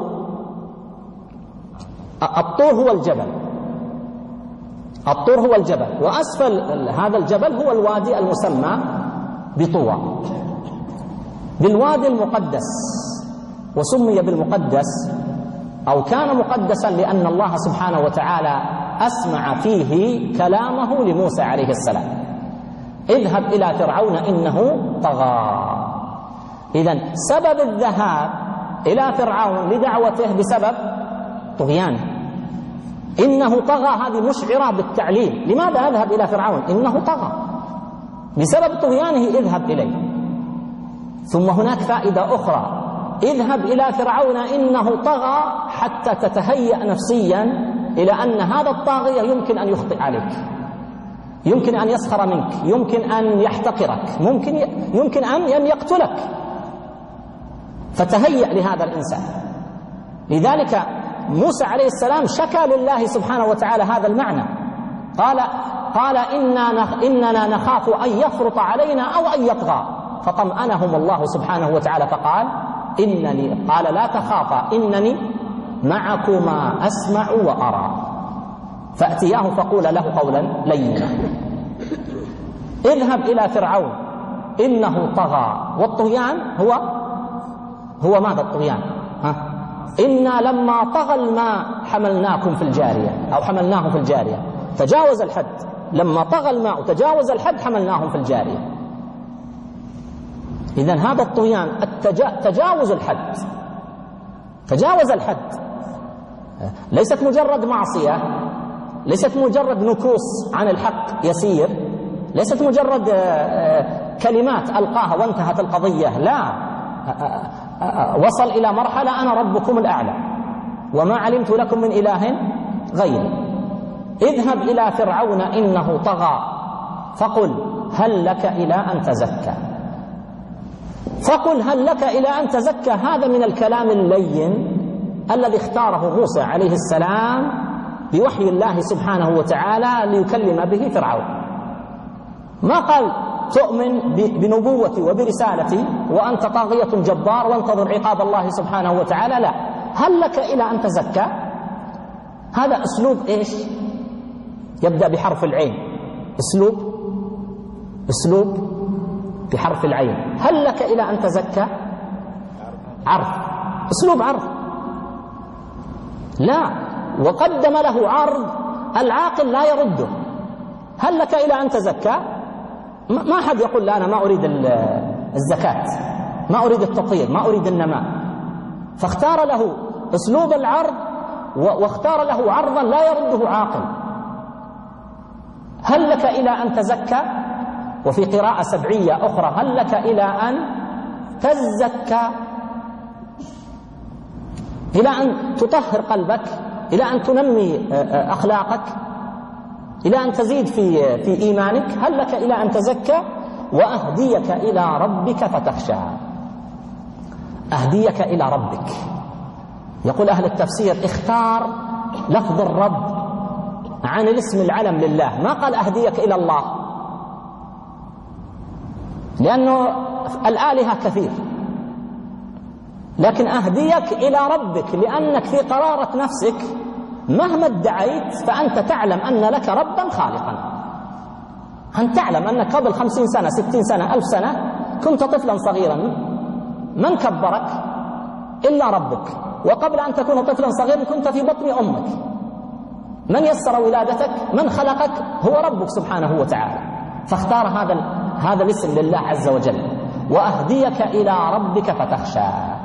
الطور هو الجبل، الطور هو الجبل، وأسفل هذا الجبل هو الوادي المسمى بطوى، بالوادي المقدس. وسمي بالمقدس أو كان مقدسا لأن الله سبحانه وتعالى أسمع فيه كلامه لموسى عليه السلام. اذهب إلى فرعون إنه طغى. إذن سبب الذهاب إلى فرعون لدعوته بسبب طغيانه. إنه طغى هذه مشعرة بالتعليل. لماذا أذهب إلى فرعون؟ إنه طغى، بسبب طغيانه اذهب إليه. ثم هناك فائدة أخرى، اذهب إلى فرعون إنه طغى حتى تتهيأ نفسيا إلى أن هذا الطاغية يمكن أن يخطئ عليك، يمكن أن يسخر منك، يمكن أن يحتقرك، يمكن أن يقتلك، فتهيأ لهذا الإنسان. لذلك موسى عليه السلام شكى لله سبحانه وتعالى هذا المعنى، قال إننا نخاف أن يفرط علينا أو أن يطغى، فطمأنهم الله سبحانه وتعالى فقال قال لا تخافا إنني معكما أسمع وأرى، فأتياه فقول له قولا لينا. اذهب إلى فرعون إنه طغى. والطغيان هو ماذا الطغيان؟ إنا لما طغى الماء حملناكم في الجارية أو حملناه في الجارية، تجاوز الحد. لما طغى الماء تجاوز الحد حملناهم في الجارية. إذن هذا الطغيان تجاوز الحد، تجاوز الحد، ليست مجرد معصية، ليست مجرد نكوص عن الحق يسير، ليست مجرد كلمات ألقاها وانتهت القضية، لا، وصل إلى مرحلة أنا ربكم الأعلى وما علمت لكم من إله غيري. اذهب إلى فرعون إنه طغى فقل هل لك إلى أن تزكى. فقل هل لك إلى أن تزكى، هذا من الكلام اللين الذي اختاره موسى عليه السلام بوحي الله سبحانه وتعالى ليكلم به فرعون. ما قال تؤمن بنبوتي وبرسالتي وأنت طاغية جبار وانتظر عقاب الله سبحانه وتعالى، لا، هل لك إلى أن تزكى. هذا أسلوب إيش؟ يبدأ بحرف العين، أسلوب بحرف العين. هل لك إلى أن تزكى؟ عرض، أسلوب عرض، لا، وقدم له عرض العاقل لا يرده. هل لك إلى أن تزكى؟ ما حد يقول لا أنا ما أريد الزكاة، ما أريد التطهير، ما أريد النماء، فاختار له أسلوب العرض واختار له عرضا لا يرده عاقل. هل لك إلى أن تزكى؟ وفي قراءة سبعية أخرى هل لك إلى أن تزكى، إلى أن تطهر قلبك، إلى أن تنمي أخلاقك، إلى أن تزيد في إيمانك. هل لك إلى أن تزكى وأهديك إلى ربك فتخشى. أهديك إلى ربك، يقول أهل التفسير اختار لفظ الرب عن الاسم العلم لله، ما قال أهديك إلى الله، لأنه الآلهة كثير، لكن أهديك إلى ربك لأنك في قرارة نفسك مهما ادعيت فأنت تعلم أن لك ربا خالقا. أن تعلم أنك قبل 50 سنة 60 سنة 1000 سنة كنت طفلا صغيرا، من كبرك إلا ربك، وقبل أن تكون طفلا صغيرا كنت في بطن أمك، من يسر ولادتك؟ من خلقك؟ هو ربك سبحانه وتعالى. فاختار هذا الاسم لله عز وجل. وأهديك إلى ربك فتخشى.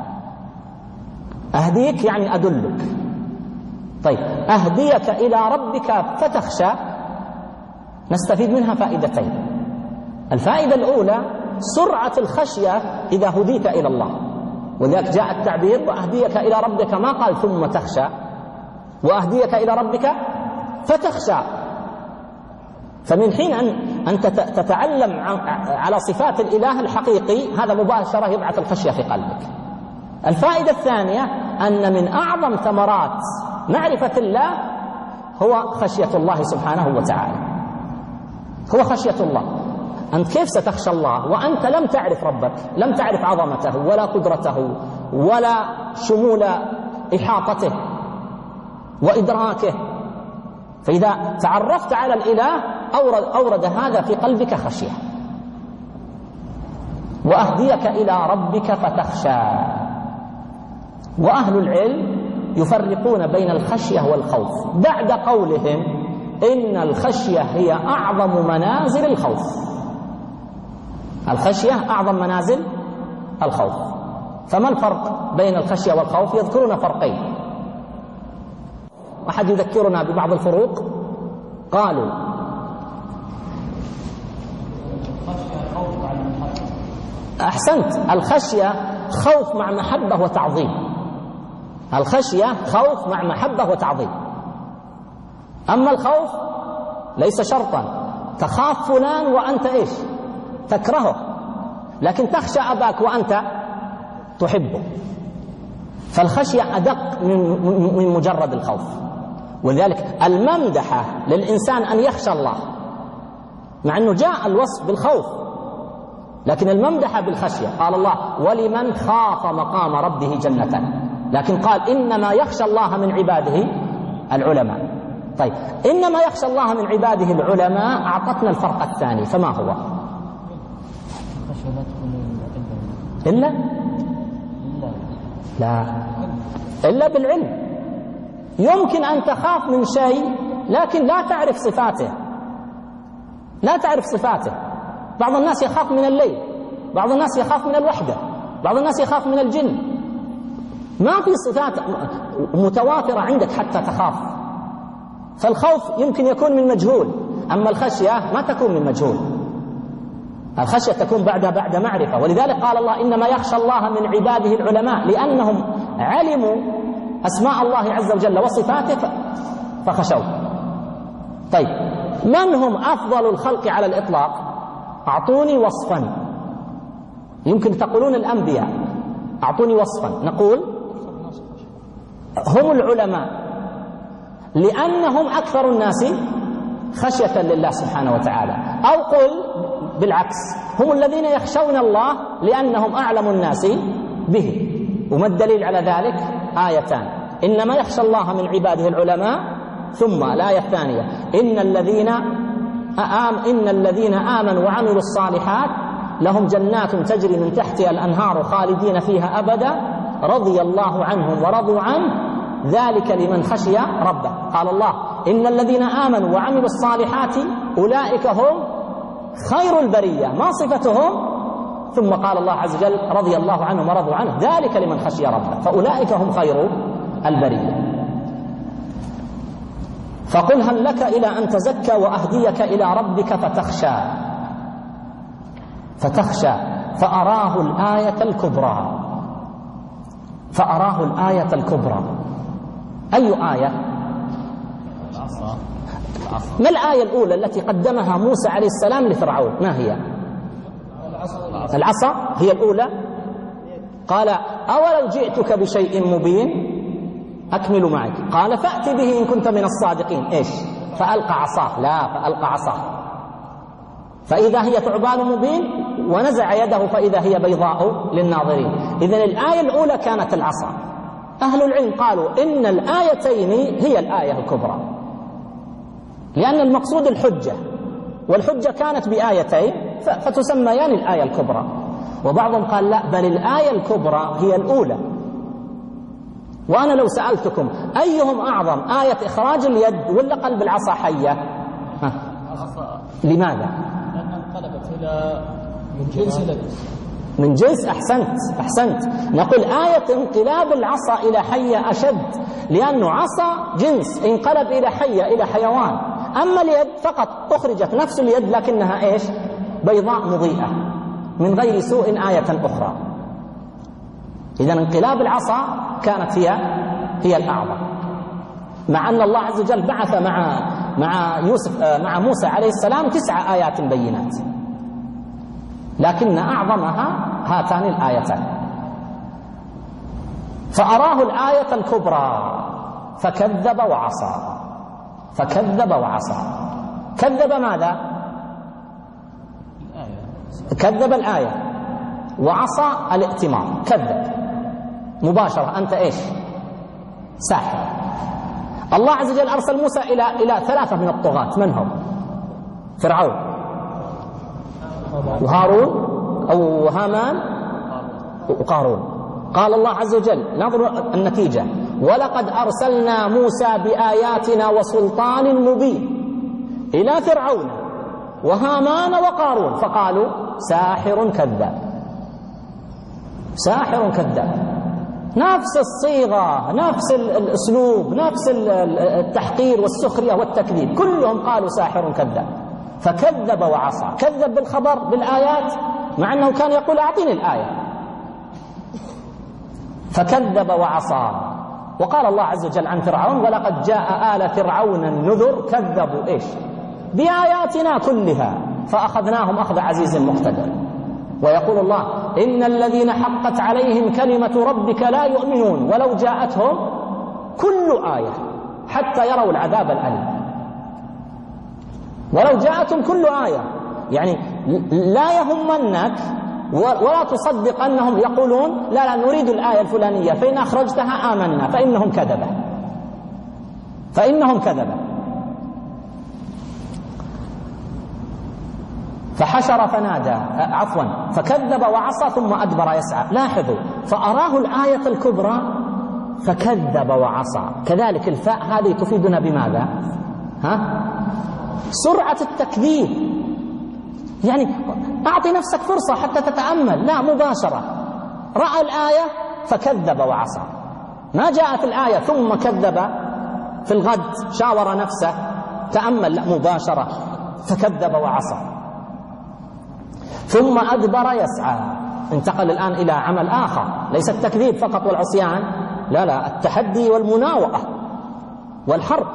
أهديك يعني أدلك. طيب أهديك إلى ربك فتخشى نستفيد منها فائدتين. الفائدة الأولى سرعة الخشية إذا هديت إلى الله، ولذلك جاء التعبير وأهديك إلى ربك، ما قال ثم تخشى، وأهديك إلى ربك فتخشى. فمن حين أن تتعلم على صفات الإله الحقيقي، هذا مباشرة يبعث الخشية في قلبك. الفائدة الثانية أن من أعظم ثمرات معرفة الله هو خشية الله سبحانه وتعالى. هو خشية الله. أنت كيف ستخشى الله وأنت لم تعرف ربك، لم تعرف عظمته ولا قدرته ولا شمول إحاطته وإدراكه؟ فإذا تعرفت على الإله أورد هذا في قلبك خشية. وأهديك إلى ربك فتخشى. وأهل العلم يفرقون بين الخشية والخوف بعد قولهم إن الخشية هي أعظم منازل الخوف. الخشية أعظم منازل الخوف. فما الفرق بين الخشية والخوف؟ يذكرون فرقين. أحد يذكرنا ببعض الفروق؟ قالوا أحسنت، الخشية خوف مع محبة وتعظيم. الخشية خوف مع محبة وتعظيم. أما الخوف ليس شرطا. تخاف فلان وأنت إيش؟ تكرهه، لكن تخشى أباك وأنت تحبه. فالخشية أدق من مجرد الخوف. ولذلك الممدحة للإنسان أن يخشى الله، مع أنه جاء الوصف بالخوف، لكن الممدحة بالخشية. قال الله ولمن خاف مقام ربه جنتان، لكن قال إنما يخشى الله من عباده العلماء. طيب إنما يخشى الله من عباده العلماء أعطتنا الفرق الثاني، فما هو؟ إلا لا إلا بالعلم. يمكن أن تخاف من شيء لكن لا تعرف صفاته، لا تعرف صفاته. بعض الناس يخاف من الليل، بعض الناس يخاف من الوحدة، بعض الناس يخاف من الجن. ما في صفات متواترة عندك حتى تخاف. فالخوف يمكن يكون من مجهول، أما الخشية ما تكون من مجهول. الخشية تكون بعد معرفة. ولذلك قال الله إنما يخشى الله من عباده العلماء، لأنهم علموا أسماء الله عز وجل وصفاته فخشوا. طيب من هم أفضل الخلق على الإطلاق؟ أعطوني وصفا. يمكن تقولون الأنبياء، أعطوني وصفا. نقول هم العلماء، لأنهم أكثر الناس خشية لله سبحانه وتعالى. أو قل بالعكس، هم الذين يخشون الله لأنهم أعلم الناس به. وما الدليل على ذلك؟ آيتان: إنما يخشى الله من عباده العلماء، ثم الآية الثانية إن الذين آمنوا وعملوا الصالحات لهم جنات تجري من تحتها الأنهار خالدين فيها أبدا رضي الله عنهم ورضوا عنه ذلك لمن خشي ربه. قال الله إن الذين آمنوا وعملوا الصالحات أولئك هم خير البرية. ما صفتهم؟ ثم قال الله عز وجل رضي الله عنهم ورضوا عنه ذلك لمن خشي ربه، فأولئك هم خير البرية. فقل هل لك إلى أن تزكى وأهديك إلى ربك فتخشى فأراه الآية الكبرى. فأراه الآية الكبرى. أي آية؟ ما الآية الأولى التي قدمها موسى عليه السلام لفرعون؟ ما هي؟ العصا هي الأولى. قال أولو جئتك بشيء مبين أكمل معك. قال فأت به إن كنت من الصادقين. إيش؟ فألقى عصاه. لا، فألقى عصاه فإذا هي ثعبان مبين، ونزع يده فإذا هي بيضاء للناظرين. إذن الآية الأولى كانت العصا. أهل العلم قالوا إن الآيتين هي الآية الكبرى، لأن المقصود الحجة، والحجة كانت بآيتين فتسميان الآية الكبرى. وبعضهم قال لا، بل الآية الكبرى هي الأولى، وأنا لو سألتكم أيهم أعظم، آية إخراج اليد ولا قلب العصا حية؟ لماذا؟ لأنها انقلبت إلى من جنس اليد. من جنس. أحسنت. نقول آية انقلاب العصا إلى حية أشد، لأنه عصا جنس انقلب إلى حية، إلى حيوان. أما اليد فقط أخرجت نفس اليد لكنها إيش؟ بيضاء مضيئة من غير سوء آية أخرى. إذا انقلاب العصا كانت هي الأعظم، مع أن الله عز وجل بعث مع موسى عليه السلام 9 آيات بينات، لكن أعظمها هاتان الآيتان. فأراه الآية الكبرى فكذب وعصى. كذب ماذا؟ كذب الآية، وعصى الائتمار. كذب مباشرة، أنت إيش؟ ساحر. الله عز وجل أرسل موسى إلى 3 من الطغاة. من هم؟ فرعون وهارون أو هامان وقارون. قال الله عز وجل، نظر النتيجة: ولقد أرسلنا موسى بآياتنا وسلطان مبين إلى فرعون وهامان وقارون فقالوا ساحر كذاب. ساحر كذاب. نفس الصيغة، نفس الأسلوب، نفس التحقير والسخرية والتكذيب، كلهم قالوا ساحر كذاب. فكذب وعصى. كذب بالخبر بالآيات مع أنه كان يقول أعطيني الآية. فكذب وعصى. وقال الله عز وجل عن فرعون: ولقد جاء آل فرعون النذر كذبوا إيش؟ بآياتنا كلها فأخذناهم أخذ عزيز مقتدر. ويقول الله: إن الذين حقت عليهم كلمة ربك لا يؤمنون ولو جاءتهم كل آية حتى يروا العذاب الأليم. ولو جاءتهم كل آية، يعني لا يهمنك ولا تصدق أنهم يقولون لا نريد الآية الفلانية فإن أخرجتها آمنا، فإنهم كذبة. فحشر فنادى، فكذب وعصى ثم أدبر يسعى. لاحظوا، فأراه الآية الكبرى فكذب وعصى. كذلك الفاء هذه تفيدنا بماذا؟ سرعة التكذيب. يعني أعطي نفسك فرصة حتى تتأمل، لا مباشرة. رأى الآية فكذب وعصى، ما جاءت الآية ثم كذب في الغد شاور نفسه تأمل، لا مباشرة فكذب وعصى. ثم أدبر يسعى. انتقل الآن إلى عمل آخر، ليس التكذيب فقط والعصيان، لا، التحدي والمناوئة والحرب.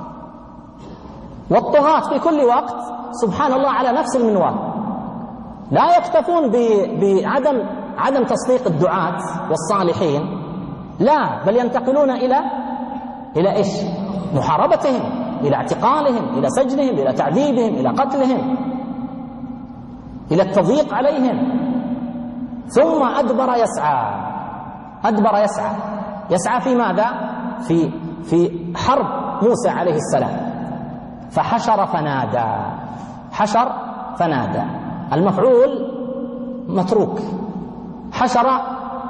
والطغاة في كل وقت سبحان الله على نفس المنوال، لا يكتفون بعدم تصديق الدعاة والصالحين، لا، بل ينتقلون إلى إيش؟ محاربتهم، إلى اعتقالهم، إلى سجنهم، إلى تعذيبهم، إلى قتلهم، إلى التضييق عليهم. ثم أدبر يسعى. يسعى في ماذا؟ في حرب موسى عليه السلام. فحشر فنادى. المفعول متروك. حشر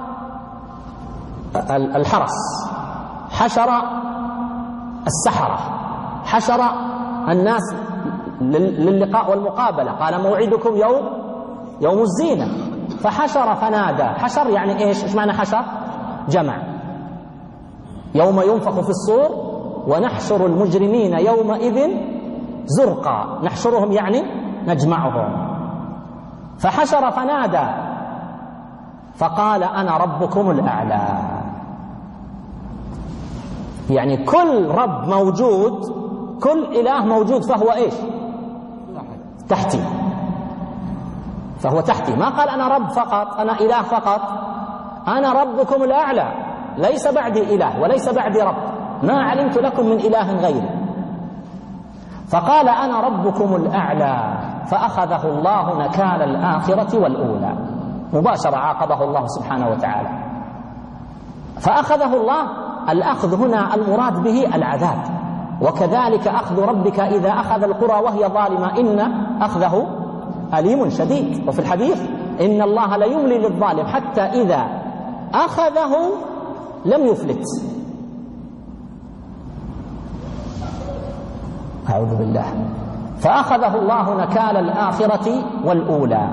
الحرس، حشر السحرة، حشر الناس للقاء والمقابلة. قال: موعدكم يوم الزينة. فحشر فنادى. حشر يعني إيش معنى حشر؟ جمع. يوم ينفخ في الصور ونحشر المجرمين يومئذ زرقا. نحشرهم يعني نجمعهم. فحشر فنادى فقال: أنا ربكم الأعلى. يعني كل رب موجود، كل إله موجود فهو إيش؟ تحتي. فهو تحتي. ما قال أنا رب فقط، أنا إله فقط. أنا ربكم الأعلى، ليس بعدي إله وليس بعدي رب، ما علمت لكم من إله غيري. فقال: أنا ربكم الأعلى. فأخذه الله نكال الآخرة والأولى. مباشرة عاقبه الله سبحانه وتعالى. فأخذه الله، الأخذ هنا المراد به العذاب. وكذلك أخذ ربك إذا أخذ القرى وهي ظالمة إن أخذه أليم شديد. وفي الحديث: إن الله لا يملي للظالم حتى إذا أخذه لم يفلت. أعوذ بالله. فأخذه الله نكال الآخرة والأولى.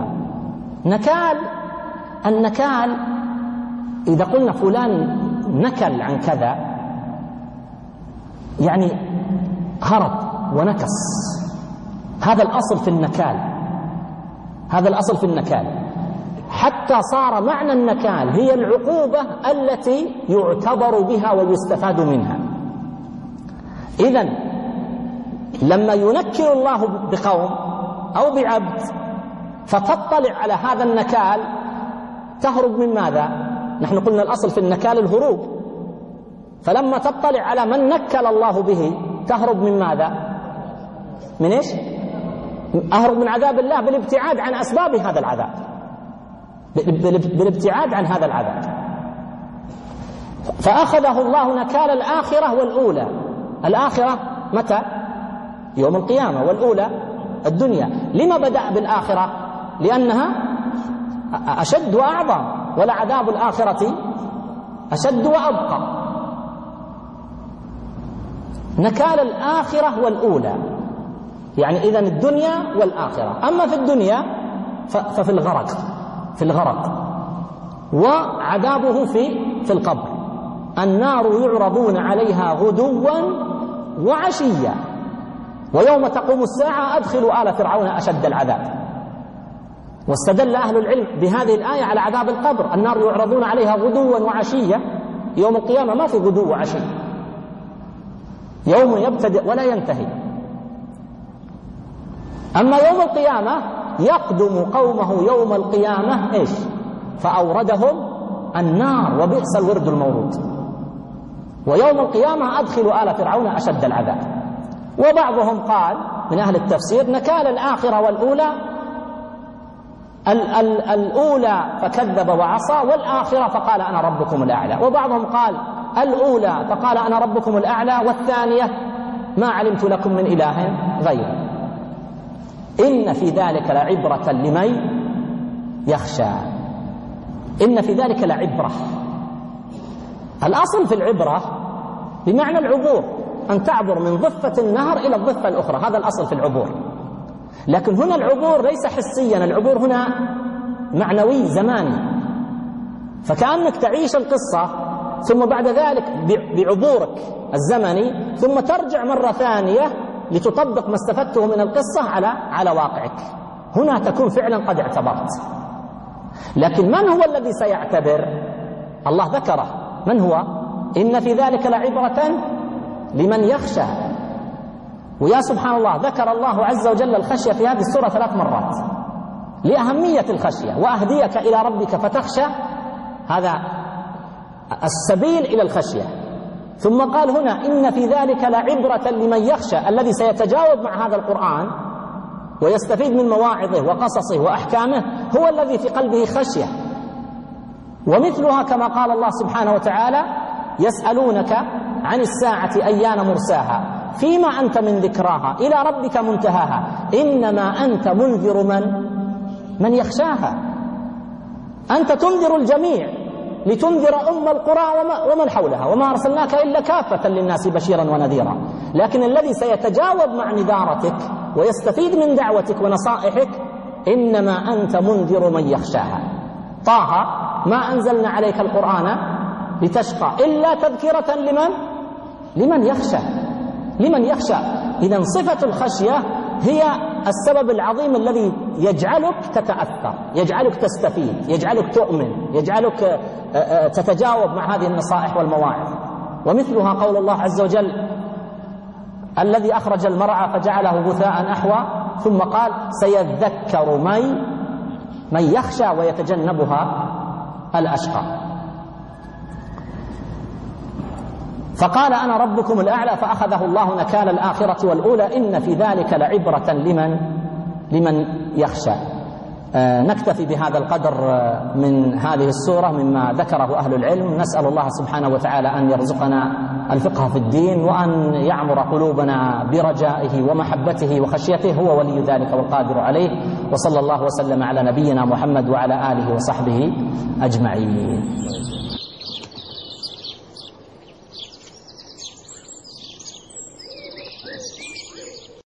النكال إذا قلنا فلان نكل عن كذا يعني هرب ونكص، هذا الأصل في النكال، حتى صار معنى النكال هي العقوبة التي يعتبر بها ويستفاد منها. إذن لما ينكل الله بقوم أو بعبد فتطلع على هذا النكال تهرب من ماذا؟ نحن قلنا الأصل في النكال الهروب، فلما تطلع على من نكل الله به تهرب من ماذا؟ من إيش؟ أهرب من عذاب الله بالابتعاد عن أسباب هذا العذاب، بالابتعاد عن هذا العذاب. فأخذه الله نكال الآخرة والأولى. الآخرة متى؟ يوم القيامة، والأولى الدنيا. لما بدأ بالآخرة؟ لأنها أشد وأعظم، ولعذاب الآخرة أشد وأبقى. نكال الآخرة والأولى يعني إذن الدنيا والآخرة. أما في الدنيا ففي الغرق، وعذابه في القبر. النار يعرضون عليها غدوا وعشيا ويوم تقوم الساعة أدخلوا آل فرعون أشد العذاب. واستدل أهل العلم بهذه الآية على عذاب القبر. النار يعرضون عليها غدوا وعشيا، يوم القيامة ما في غدو وعشي، يوم يبتدئ ولا ينتهي. أما يوم القيامة يقدم قومه يوم القيامة إيش؟ فأوردهم النار وبئس الورد المورود. ويوم القيامة أدخلوا آل فرعون أشد العذاب. وبعضهم قال من أهل التفسير نكال الآخرة والأولى، الأولى فكذب وعصى، والآخرة فقال أنا ربكم الأعلى. وبعضهم قال الأولى فقال أنا ربكم الأعلى، والثانية ما علمت لكم من إله غيره. إن في ذلك لعبرة لمن يخشى. إن في ذلك لعبرة. الأصل في العبرة بمعنى العبور، أن تعبر من ضفة النهر إلى الضفة الأخرى، هذا الأصل في العبور. لكن هنا العبور ليس حسيا، العبور هنا معنوي زماني، فكأنك تعيش القصة ثم بعد ذلك بعبورك الزمني ثم ترجع مرة ثانية لتطبق ما استفدته من القصة على واقعك. هنا تكون فعلا قد اعتبرت. لكن من هو الذي سيعتبر؟ الله ذكره. من هو؟ إن في ذلك لعبرة لمن يخشى. ويا سبحان الله ذكر الله عز وجل الخشية في هذه السورة 3 مرات لأهمية الخشية. وأهديك إلى ربك فتخشى، هذا السبيل إلى الخشية. ثم قال هنا إن في ذلك لعبرة لمن يخشى، الذي سيتجاوب مع هذا القرآن ويستفيد من مواعظه وقصصه وأحكامه هو الذي في قلبه خشية. ومثلها كما قال الله سبحانه وتعالى يسألونك عن الساعة أيان مرساها فيما أنت من ذكراها إلى ربك منتهاها إنما أنت منذر من يخشاها. أنت تنذر الجميع لتنذر أم القرى ومن حولها، وما أرسلناك إلا كافة للناس بشيرا ونذيرا. لكن الذي سيتجاوب مع نذارتك ويستفيد من دعوتك ونصائحك إنما أنت منذر من يخشاها. طه ما أنزلنا عليك القرآن لتشقى إلا تذكرة لمن يخشى. إذن صفة الخشية هي السبب العظيم الذي يجعلك تتأثر، يجعلك تستفيد، يجعلك تؤمن، يجعلك تتجاوب مع هذه النصائح والمواعظ. ومثلها قول الله عز وجل الذي أخرج المرعى فجعله غثاء أحوى ثم قال سيذكر من يخشى ويتجنبها الأشقى. فقال أنا ربكم الأعلى فأخذه الله نكال الآخرة والأولى إن في ذلك لعبرة لمن يخشى. نكتفي بهذا القدر من هذه السورة مما ذكره أهل العلم. نسأل الله سبحانه وتعالى أن يرزقنا الفقه في الدين وأن يعمر قلوبنا برجائه ومحبته وخشيته، هو ولي ذلك والقادر عليه. وصلى الله وسلم على نبينا محمد وعلى آله وصحبه أجمعين.